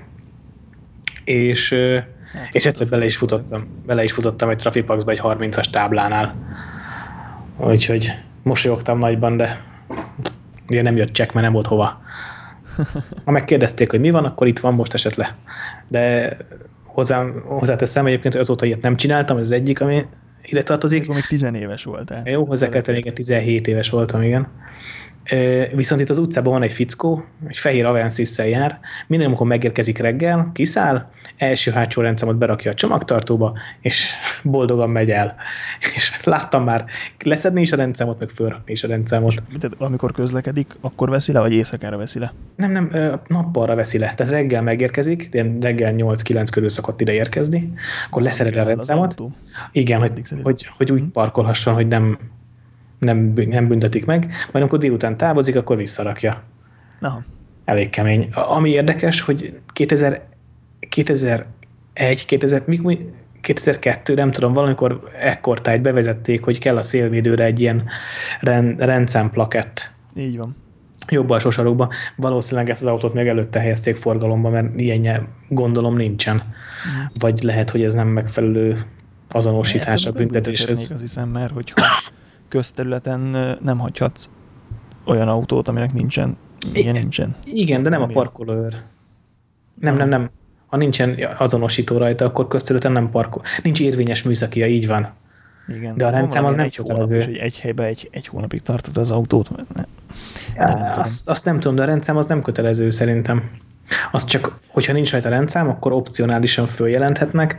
és, hát, és egyszer bele is futottam, bele is futottam egy Trafipaxba egy harmincas táblánál. Úgyhogy mosolyogtam nagyban, de ugye nem jött csekk, mert nem volt hova. Ha megkérdezték, hogy mi van, akkor itt van, most esett le. De hozzám, hozzáteszem egyébként, hogy azóta ilyet nem csináltam, ez az egyik, ami ide tartozik. Akkor még tizenéves voltál. Jó, hozzá kell tenni, igen, tizenhét éves voltam, igen. Viszont itt az utcában van egy fickó, egy fehér Avensis-szel jár, minden, amikor megérkezik reggel, kiszáll, első-hátsó rendszámot berakja a csomagtartóba, és boldogan megy el. És láttam már leszedni is a rendszámot, meg fölrakni is a rendszámot. Tehát amikor közlekedik, akkor veszi le, vagy éjszakára veszi le? Nem, nem, nappalra veszi le. Tehát reggel megérkezik, reggel nyolc-kilenc körül szokott ide érkezni, akkor leszereli a rendszámot. Igen, hogy, hogy, hogy úgy parkolhasson, hogy nem Nem, nem büntetik meg, majd amikor délután távozik, akkor visszarakja. Aha. Elég kemény. Ami érdekes, hogy kétezer, kétezer-egy, kétezer, kétezer-kettő, nem tudom, valamikor ekkortájt bevezették, hogy kell a szélvédőre egy ilyen rend, rendszámplakett. Így van. Jobb alsó sarokba. Valószínűleg ezt az autót még előtte helyezték forgalomba, mert ilyen gondolom nincsen. Mm. Vagy lehet, hogy ez nem megfelelő azonosítás a büntetéshez. Az hiszem, mert hogyha közterületen nem hagyhatsz olyan autót, aminek nincsen, ilyen nincsen. Igen, de nem Ami... a parkolóőr. Nem, nem, nem. Ha nincsen azonosító rajta, akkor közterületen nem parkol. Nincs érvényes műszakia, így van. Igen, de a rendszám az nem egy kötelező. Hónap, és, hogy egy helyben egy, egy hónapig tartod az autót. Mert ne, nem ja, azt, azt nem tudom, de a rendszám az nem kötelező szerintem. Az csak, hogyha nincs rajta rendszám, akkor opcionálisan följelenthetnek,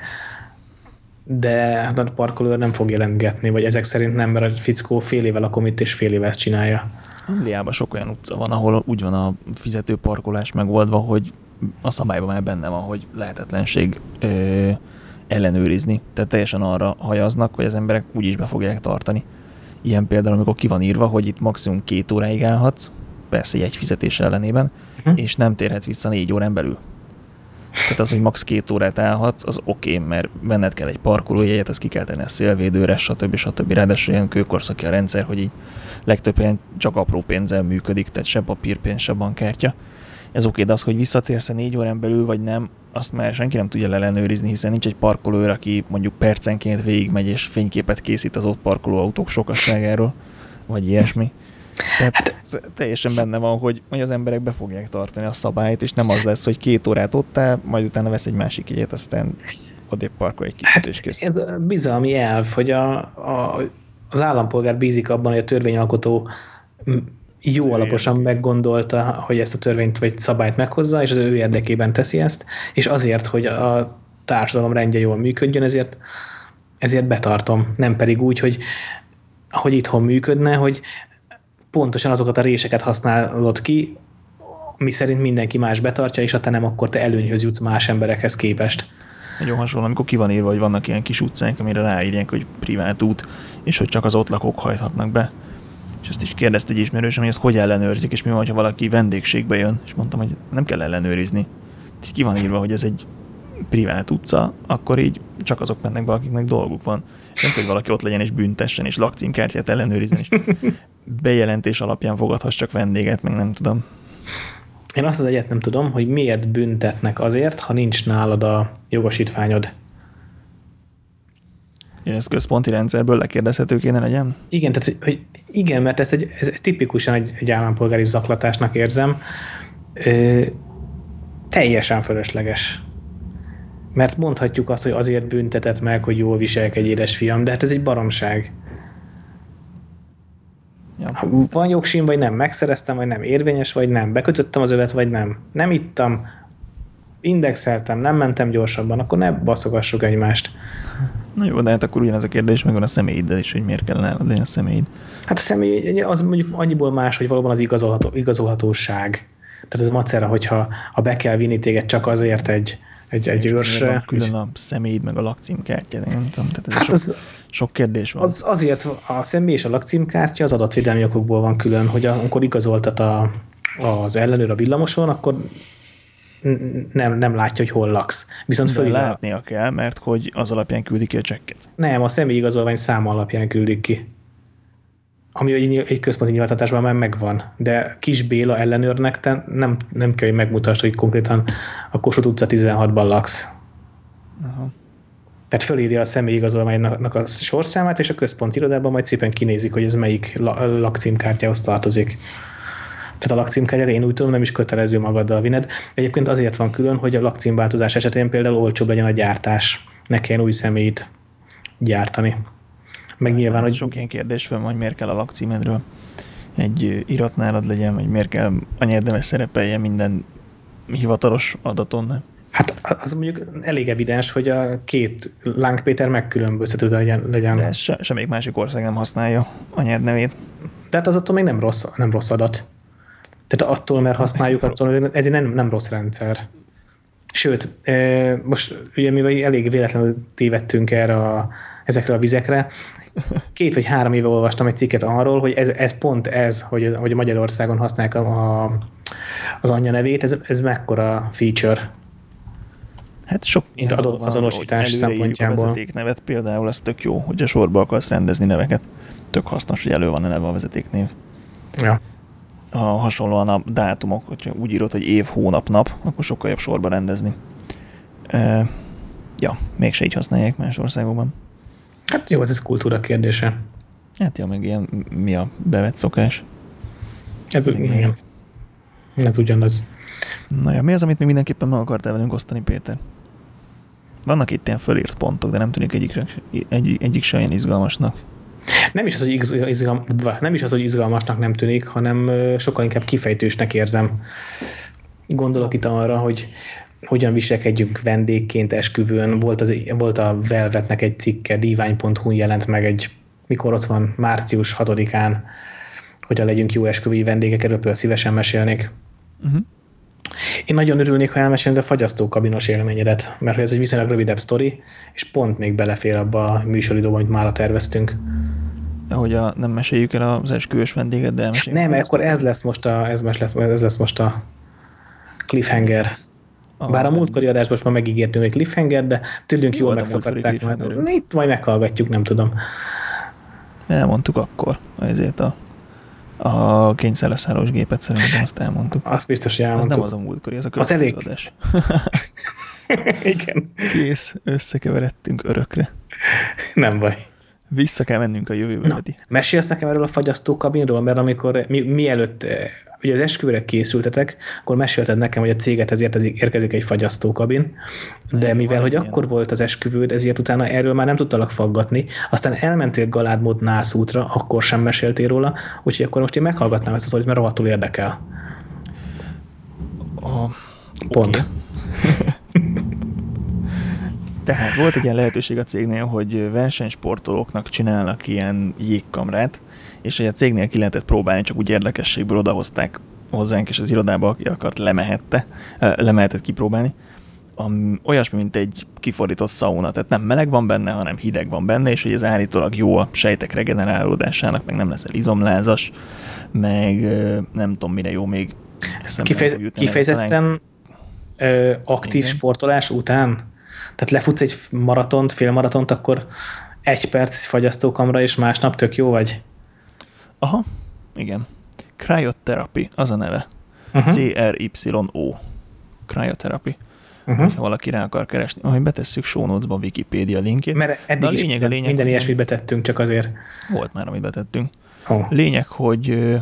de a parkolőr nem fog jelentgetni, vagy ezek szerint nem, mert a fickó fél éve lakom itt, és fél éve ezt csinálja. Angliában sok olyan utca van, ahol úgy van a fizető parkolás megoldva, hogy a szabályban már benne van, hogy lehetetlenség ö, ellenőrizni. Tehát teljesen arra hajaznak, hogy az emberek úgyis be fogják tartani. Ilyen például, amikor ki van írva, hogy itt maximum két óráig állhatsz, persze egy fizetés ellenében, uh-huh. és nem térhetsz vissza négy órán belül. Tehát az, hogy max. két órát állhatsz, az oké, okay, mert benned kell egy parkolójegyet, ezt ki kell tenni a szélvédőre, stb. stb. Ráadásul ilyen kőkorszaki a rendszer, hogy így legtöbb helyen csak apró pénzzel működik, tehát se papírpénz, se bankkártya. Ez oké, okay, de az, hogy visszatérsz-e négy órán belül, vagy nem, azt már senki nem tudja ellenőrizni, hiszen nincs egy parkolőr, aki mondjuk percenként végigmegy és fényképet készít az ott parkoló autók sokasságáról, vagy ilyesmi. Tehát hát, teljesen benne van, hogy, hogy az emberek be fogják tartani a szabályt, és nem az lesz, hogy két órát ott áll, majd utána vesz egy másik jegyet, aztán odébb parkol egy kicsit, hát és kész. Ez a bizalmi elv, hogy a, a, az állampolgár bízik abban, hogy a törvényalkotó jó az alaposan meggondolta, hogy ezt a törvényt vagy szabályt meghozza, és az ő érdekében teszi ezt, és azért, hogy a társadalom rendje jól működjön, ezért, ezért betartom. Nem pedig úgy, hogy ahogy itthon működne, hogy pontosan azokat a réseket használod ki, mi szerint mindenki más betartja, és ha te nem, akkor te előnyhöz jutsz más emberekhez képest. Nagyon hasonló, amikor ki van írva, hogy vannak ilyen kis utcák, amire ráírják, hogy privát út, és hogy csak az ott lakók hajthatnak be. És ezt is kérdezte egy ismerősöm, hogy ezt hogy ellenőrzik, és mi van, ha valaki vendégségbe jön, és mondtam, hogy nem kell ellenőrizni. Ki van írva, hogy ez egy privát utca, akkor így csak azok mennek be, akiknek dolguk van. Nem hogy valaki ott legyen és büntessen, és lakcímkártyát ellenőrizni, és bejelentés alapján fogadhass csak vendéget, meg nem tudom. Én azt az egyet nem tudom, hogy miért büntetnek azért, ha nincs nálad a jogosítványod. Ez központi rendszerből lekérdezhető kéne legyen? Igen, tehát, hogy igen, mert ez, egy, ez tipikusan egy, egy állampolgári zaklatásnak érzem. Ö, teljesen fölösleges. Mert mondhatjuk azt, hogy azért büntetett meg, hogy jól viselkedj, édesfiam, de hát ez egy baromság. Ja. Van jogsim, vagy nem, megszereztem, vagy nem, érvényes, vagy nem, bekötöttem az övet, vagy nem, nem ittam, indexeltem, nem mentem gyorsabban, akkor ne baszogassuk egymást. Na jó, de hát akkor ugyanaz a kérdés megvan a személyiddel is, hogy miért kellene nálad legyen a személyid. Hát a személy az mondjuk annyiból más, hogy valóban az igazolható, igazolhatóság. Tehát ez a macera, hogyha ha be kell vinni téged csak azért egy, egy, egy őrsre. Külön a személyid, meg a lakcímkártya, nem tudom. Tehát ez hát sok, az, sok kérdés van. Az azért a személy és a lakcímkártya az adatvédelmi okokból van külön, hogy amikor igazoltat a, az ellenőr a villamoson, akkor nem, nem látja, hogy hol laksz. Viszont de látnia kell, mert hogy az alapján küldik ki a csekket. Nem, a személyi igazolvány száma alapján küldik ki. Ami egy, egy központi nyilvántartásban már megvan. De Kis Béla ellenőrnek te nem, nem kell, hogy megmutasd, hogy konkrétan a Kossuth utca tizenhatban laksz. Aha. Tehát fölírja a személyi igazolványnak a sorszámát, és a központi irodában majd szépen kinézik, hogy ez melyik lakcímkártyához tartozik. Tehát a lakcímkártyát én úgy tudom, nem is kötelező magaddal vined. Egyébként azért van külön, hogy a lakcímváltozás esetén például olcsóbb legyen a gyártás. Ne kelljen új személyt gyártani. Meg nyilván, hát hogy... Sok ilyen kérdés van, hogy miért kell a lakcímedről egy irat nálad legyen, vagy miért kell anyárdeme szerepeljen minden hivatalos adaton. Hát az mondjuk elég evidens, hogy a két Láng Péter megkülönböztető legyen. legyen. De ez se, semmelyik másik ország nem használja anyád nevét. De hát az attól még nem rossz, nem rossz adat. Tehát attól, mert használjuk, attól, ez nem, nem rossz rendszer. Sőt, most ugye mi elég véletlenül tévedtünk erre a, ezekre a vizekre. Két vagy három éve olvastam egy cikket arról, hogy ez, ez pont ez, hogy, hogy Magyarországon használják a, a, az anyja nevét, ez, ez mekkora feature. Hát sok ilyen adott van, azonosítás szempontjából. A vezetéknevet például, az tök jó, hogyha sorba akarsz rendezni neveket. Tök hasznos, hogy elő van a neve a vezetéknév. Ja. A hasonlóan a dátumok, hogyha úgy írod, hogy év, hónap, nap, akkor sokkal jobb sorba rendezni. E, ja, mégse így használják más országokban. Hát jó, ez kultúra kérdése. Hát ja, meg ilyen mi a bevett szokás. Ez, igen. Ez ugyanaz. Na ja, mi az, amit még mindenképpen meg akartál velünk osztani, Péter? Vannak itt ilyen fölírt pontok, de nem tűnik egyik, egy, egyik se olyan izgalmasnak. Nem is, az, hogy izgalm, nem is az, hogy izgalmasnak nem tűnik, hanem sokkal inkább kifejtősnek érzem. Gondolok itt arra, hogy hogyan viselkedjünk vendégként esküvőn. Volt, az, volt a Velvetnek egy cikke, divány pont hu jelent meg egy, mikor ott van, március hatodikán, hogyan legyünk jó esküvői vendégek, erről szívesen mesélnék. Uh-huh. Én nagyon örülnék, ha elmesélnéd a fagyasztókabinos élményedet, mert ez egy viszonylag rövidebb sztori, és pont még belefér abba a műsoridóban, amit mára terveztünk. Hogy a, nem meséljük el az esküvős vendéget, de elmeséljük. Nem, akkor ez lesz most a, ez lesz, ez lesz most a cliffhanger. A Bár a múltkori adásban most már megígértünk egy cliffhanger, de tőlünk jól megszokhatták. Itt majd meghallgatjuk, nem tudom. Elmondtuk akkor, ezért a A kényszerleszállós gépet szerintem azt elmondtuk. Azt biztos, hogy elmondtuk. Az nem az a múltkori, ez a következő adás. Igen. Kész, összekeveredtünk örökre. Nem baj. Vissza kell mennünk a jövőbe. Na, mesélsz nekem erről a fagyasztókabinról, mert amikor mi, mielőtt ugye az esküvőre készültetek, akkor mesélted nekem, hogy a céget ezért érkezik egy fagyasztókabin, de ne, mivel, hogy akkor volt az esküvőd, ezért utána erről már nem tudtalak faggatni, aztán elmentél Galádmód nászútra, akkor sem meséltél róla, úgyhogy akkor most én meghallgatnám ezt a sztorit, mert rohadtul érdekel. A... Pont. Okay. Tehát volt egy ilyen lehetőség a cégnél, hogy versenysportolóknak csinálnak ilyen jégkamrát, és hogy a cégnél ki lehetett próbálni, csak úgy érdekességből odahozták hozzánk, és az irodába, aki akart, lemehette, lemehetett kipróbálni. Olyasmi, mint egy kifordított szauna, tehát nem meleg van benne, hanem hideg van benne, és hogy ez állítólag jó a sejtek regenerálódásának, meg nem leszel izomlázas, meg nem tudom, mire jó még. Kifejez, kifejezetten ö, aktív igen. Sportolás után? Tehát lefutsz egy maratont, félmaratont, akkor egy perc fagyasztókamra, és másnap tök jó vagy? Aha, igen. Cryotherapy, az a neve. Uh-huh. C R Y O. Cryotherapy. Uh-huh. Ha valaki rá akar keresni, ahogy betesszük show notes-ba a Wikipédia linkjét. Mert eddig a lényeg, is a lényeg, minden ilyesmit betettünk, csak azért. Volt már, amit betettünk. Oh. Lényeg, hogy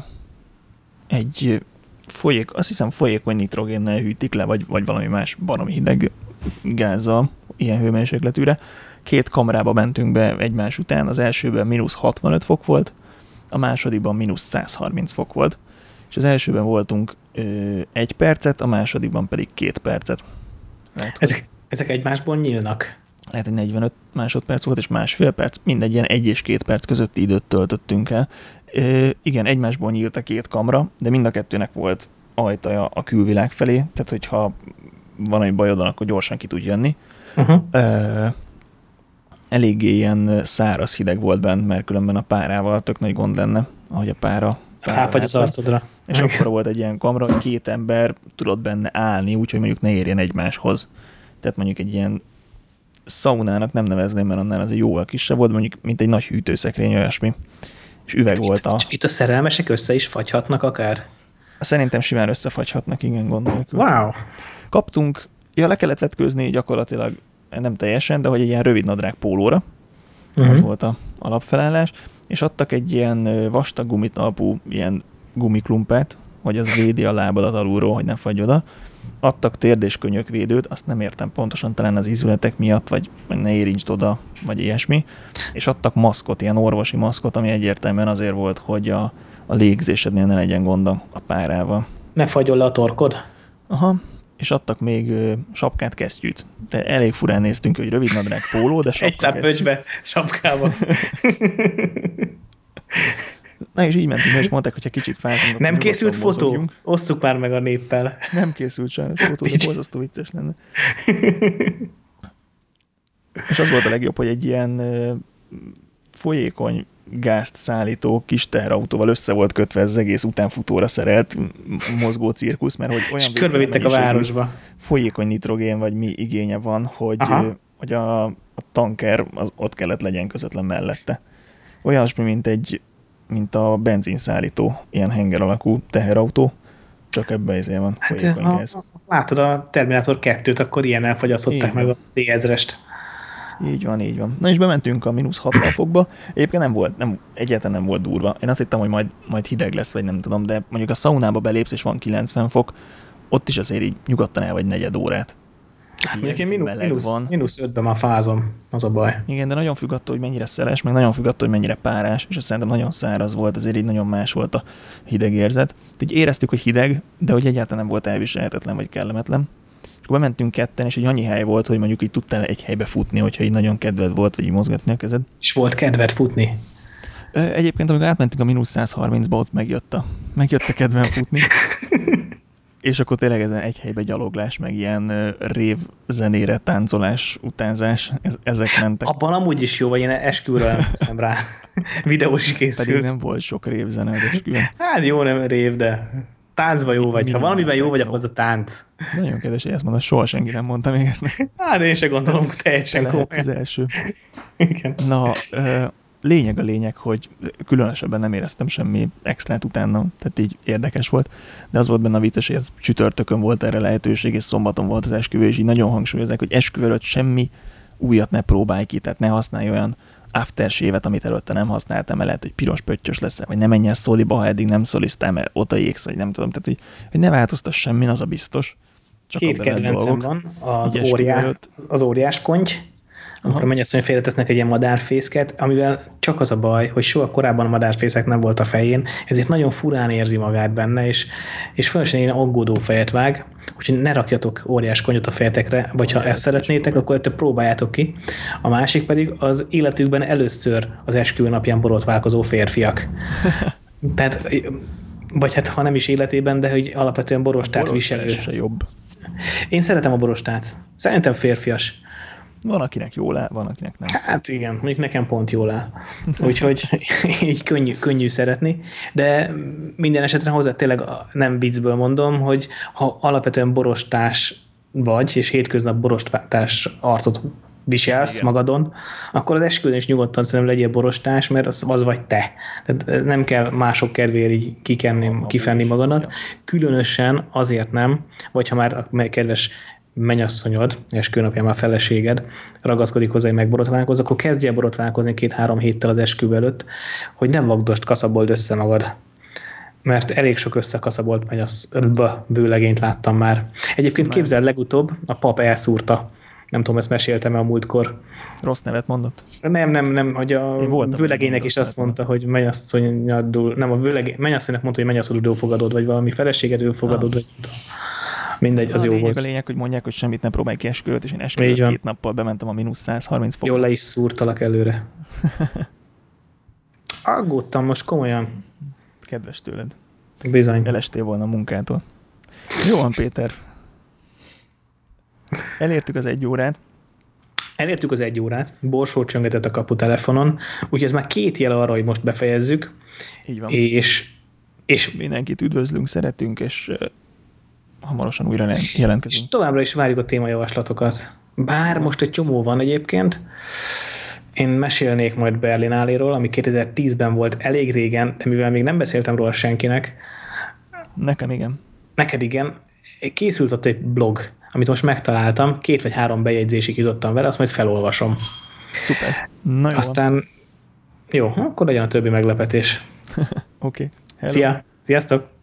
egy folyék, azt hiszem folyékony nitrogénnel hűtik le, vagy, vagy valami más baromi hideg gázzal, ilyen hőmérsékletűre. Két kamrába mentünk be egymás után, az elsőben mínusz hatvanöt fok volt, a másodikban mínusz száz harminc fok volt, és az elsőben voltunk ö, egy percet, a másodikban pedig két percet. Lehet, ezek, ezek egymásból nyílnak? Lehet, hogy negyvenöt másodperc volt, és másfél perc, mindegy ilyen egy és két perc közötti időt töltöttünk el. Ö, igen, egymásból nyílt a két kamra, de mind a kettőnek volt ajtaja a külvilág felé, tehát hogyha van egy bajod, akkor gyorsan ki tud jönni. Uh-huh. Ö, eléggé ilyen száraz hideg volt bent, mert különben a párával tök nagy gond lenne, ahogy a pára... Ráfagy az arcodra. És akkor volt egy ilyen kamra, hogy két ember tudott benne állni, úgyhogy mondjuk ne érjen egymáshoz. Tehát mondjuk egy ilyen szaunának nem nevezném, mert annál az jóval kisebb volt, mondjuk mint egy nagy hűtőszekrény, olyasmi. És üveg itt, volt a... Itt a szerelmesek össze is fagyhatnak akár? Szerintem simán összefagyhatnak, igen, gond nélkül. Wow! Kaptunk, ja, le kellett vetkőzni gyakorlatilag, nem teljesen, de hogy egy ilyen rövid nadrág pólóra, uh-huh. Az volt a alapfelállás, és adtak egy ilyen vastag gumitalpú ilyen gumiklumpát, hogy az védi a lábadat alulról, hogy ne fagy oda. Adtak térd- és könyökvédőt, azt nem értem pontosan, talán az ízületek miatt, vagy ne érintsd oda, vagy ilyesmi. És adtak maszkot, ilyen orvosi maszkot, ami egyértelműen azért volt, hogy a, a légzésednél ne legyen gond a párával. Ne fagyol le a torkod? Aha, és adtak még ö, sapkát, kesztyűt. De elég furán néztünk, hogy rövid nadrág póló, de sapka, egyszer pöcsbe, sapkába. Na és így mentünk, és mondták, hogyha kicsit fázunk. Nem készült fotó? Mozogjunk. Osszuk már meg a néppel. Nem készült sajnos fotó, de borzasztó vicces lenne. És az volt a legjobb, hogy egy ilyen ö, folyékony gázt szállító kis teherautóval össze volt kötve ez az egész utánfutóra szerelt mozgó cirkusz, mert hogy olyan körbevittek a városba. Folyékony nitrogén vagy mi igénye van, hogy, hogy a, a tanker az ott kellett legyen közvetlen mellette. Olyasmi, mint egy mint a benzinszállító, ilyen henger alakú teherautó, csak ebben ezért van folyékony hát, gáz. Látod a Terminátor kettőt, akkor ilyen elfogyasztották meg a té ezrest. Így van, így van. Na és bementünk a mínusz hatvan fokba. Egyébként nem volt, nem, egyáltalán nem volt durva. Én azt hittem, hogy majd, majd hideg lesz, vagy nem tudom, de mondjuk a szaunába belépsz, és van kilencven fok, ott is azért így nyugodtan el vagy negyed órát. Hát mondjuk én mínusz, mínusz, van. mínusz ötben már fázom, az a baj. Igen, de nagyon függ attól, hogy mennyire szeles, meg nagyon függ attól, hogy mennyire párás, és azt szerintem nagyon száraz volt, ezért így nagyon más volt a hideg érzet. Így éreztük, hogy hideg, de hogy egyáltalán nem volt elviselhetetlen, vagy kellemetlen. És akkor bementünk ketten, és egy annyi hely volt, hogy mondjuk így tudtál egy helybe futni, hogyha így nagyon kedved volt, vagy így mozgatni a kezed. És volt kedved futni? Egyébként, amikor átmentünk a mínusz száz harmincba, ott megjött a, megjött a kedvem futni. És akkor tényleg ezen egy helybe gyaloglás, meg ilyen rév zenére táncolás, utánzás, ezek mentek. Abban amúgy is jó, vagy én esküvőről emlékszem rá. Videós is készült. Pedig nem volt sok révzene az esküvőn. Hát jó, nem rév, de táncban jó vagy. Ha valamiben jó vagy, akkor az a tánc. Nagyon kedves, hogy ezt mondod, soha senki nem mondta még ezt. Hát én se gondolom, teljesen komolyan. Az első. Igen. Na, lényeg a lényeg, hogy különösebben nem éreztem semmi extrát utána, tehát így érdekes volt, de az volt benne a vicces, hogy ez csütörtökön volt erre lehetőség, és szombaton volt az esküvő, és így nagyon hangsúlyozzák, hogy esküvő előtt semmi újat ne próbálj ki, tehát ne használj olyan aftershave-et, amit előtte nem használtam, mert lehet, hogy piros pöttyös leszel, vagy ne menj el szoliba, ha eddig nem szolisztál, mert oda égsz, vagy nem tudom, tehát hogy, hogy ne változtass semmin, az a biztos. Csak két kedvencem van, az, óriás, az óriás konty, amikor a mennyasszony félretesznek egy ilyen madárfészket, amivel csak az a baj, hogy soha korábban a madárfészek nem volt a fején, ezért nagyon furán érzi magát benne, és, és fölösen ilyen aggódó fejet vág, úgyhogy ne rakjatok óriás konyot a fejetekre, vagy ha ezt szeretnétek, akkor te próbáljátok ki. A másik pedig az életükben először az esküvő napján borotválkozó férfiak. Tehát, vagy hát ha nem is életében, de hogy alapvetően borostát viselő. Jobb. Én szeretem a borostát. Szerintem férfias. Van, akinek jól áll, van, akinek nem. Hát igen, mondjuk nekem pont jól áll. Úgyhogy így könnyű, könnyű szeretni, de minden esetre hozzá tényleg nem viccből mondom, hogy ha alapvetően borostás vagy, és hétköznap borostás arcot viselsz igen. magadon, akkor az esküvőn is nyugodtan szerintem legyél borostás, mert az, az vagy te. Tehát nem kell mások kedvéért így kikenni, kifenni magadat. Különösen azért nem, vagy ha már a kedves mennyasszonyod, esküvőnapján már feleséged ragaszkodik hozzá, hogy megborotválkoz, akkor kezdjél borotválkozni két-három héttel az esküvő előtt, hogy nem vagdost, kaszabold össze magad. Mert elég sok összekaszabolt mennyasz, bőlegényt láttam már. Egyébként képzeld, legutóbb a pap elszúrta. Nem tudom, ezt meséltem-e a múltkor. Rossz nevet mondott? Nem, nem, nem, hogy a vőlegénynek is azt mondta, hogy mennyasszonyadul, nem, a vőlegény, mennyasszonynak mondta, hogy mennyasszonyadul fogadod, vagy valami feleségedül fogadod, vagy mindegy, az a jó lényeg, volt. A lényeg, hogy mondják, hogy semmit ne próbálj ki esküvőt, és én esküvőt két nappal bementem a mínusz száz harminc fokba. Jól le is szúrtalak előre. Aggódtam most komolyan. Kedves tőled. Bizony. Elestél volna a munkától. Jó van, Péter. Elértük az egy órát. Elértük az egy órát. Borsó csöngetett a kaputelefonon. Úgyhogy ez már két jel arra, hogy most befejezzük. Így van. És, és mindenkit üdvözlünk, szeretünk, és hamarosan újra jelentkezünk. És továbbra is várjuk a témajavaslatokat. Bár most egy csomó van egyébként. Én mesélnék majd Berlináléről, ami kétezer-tízben volt elég régen, de mivel még nem beszéltem róla senkinek. Nekem igen. Neked igen. Készült ott egy blog, amit most megtaláltam, két vagy három bejegyzésig jutottam vele, azt majd felolvasom. Szuper. Na jó. Aztán jó, akkor legyen a többi meglepetés. Oké. Okay. Szia! Sziasztok!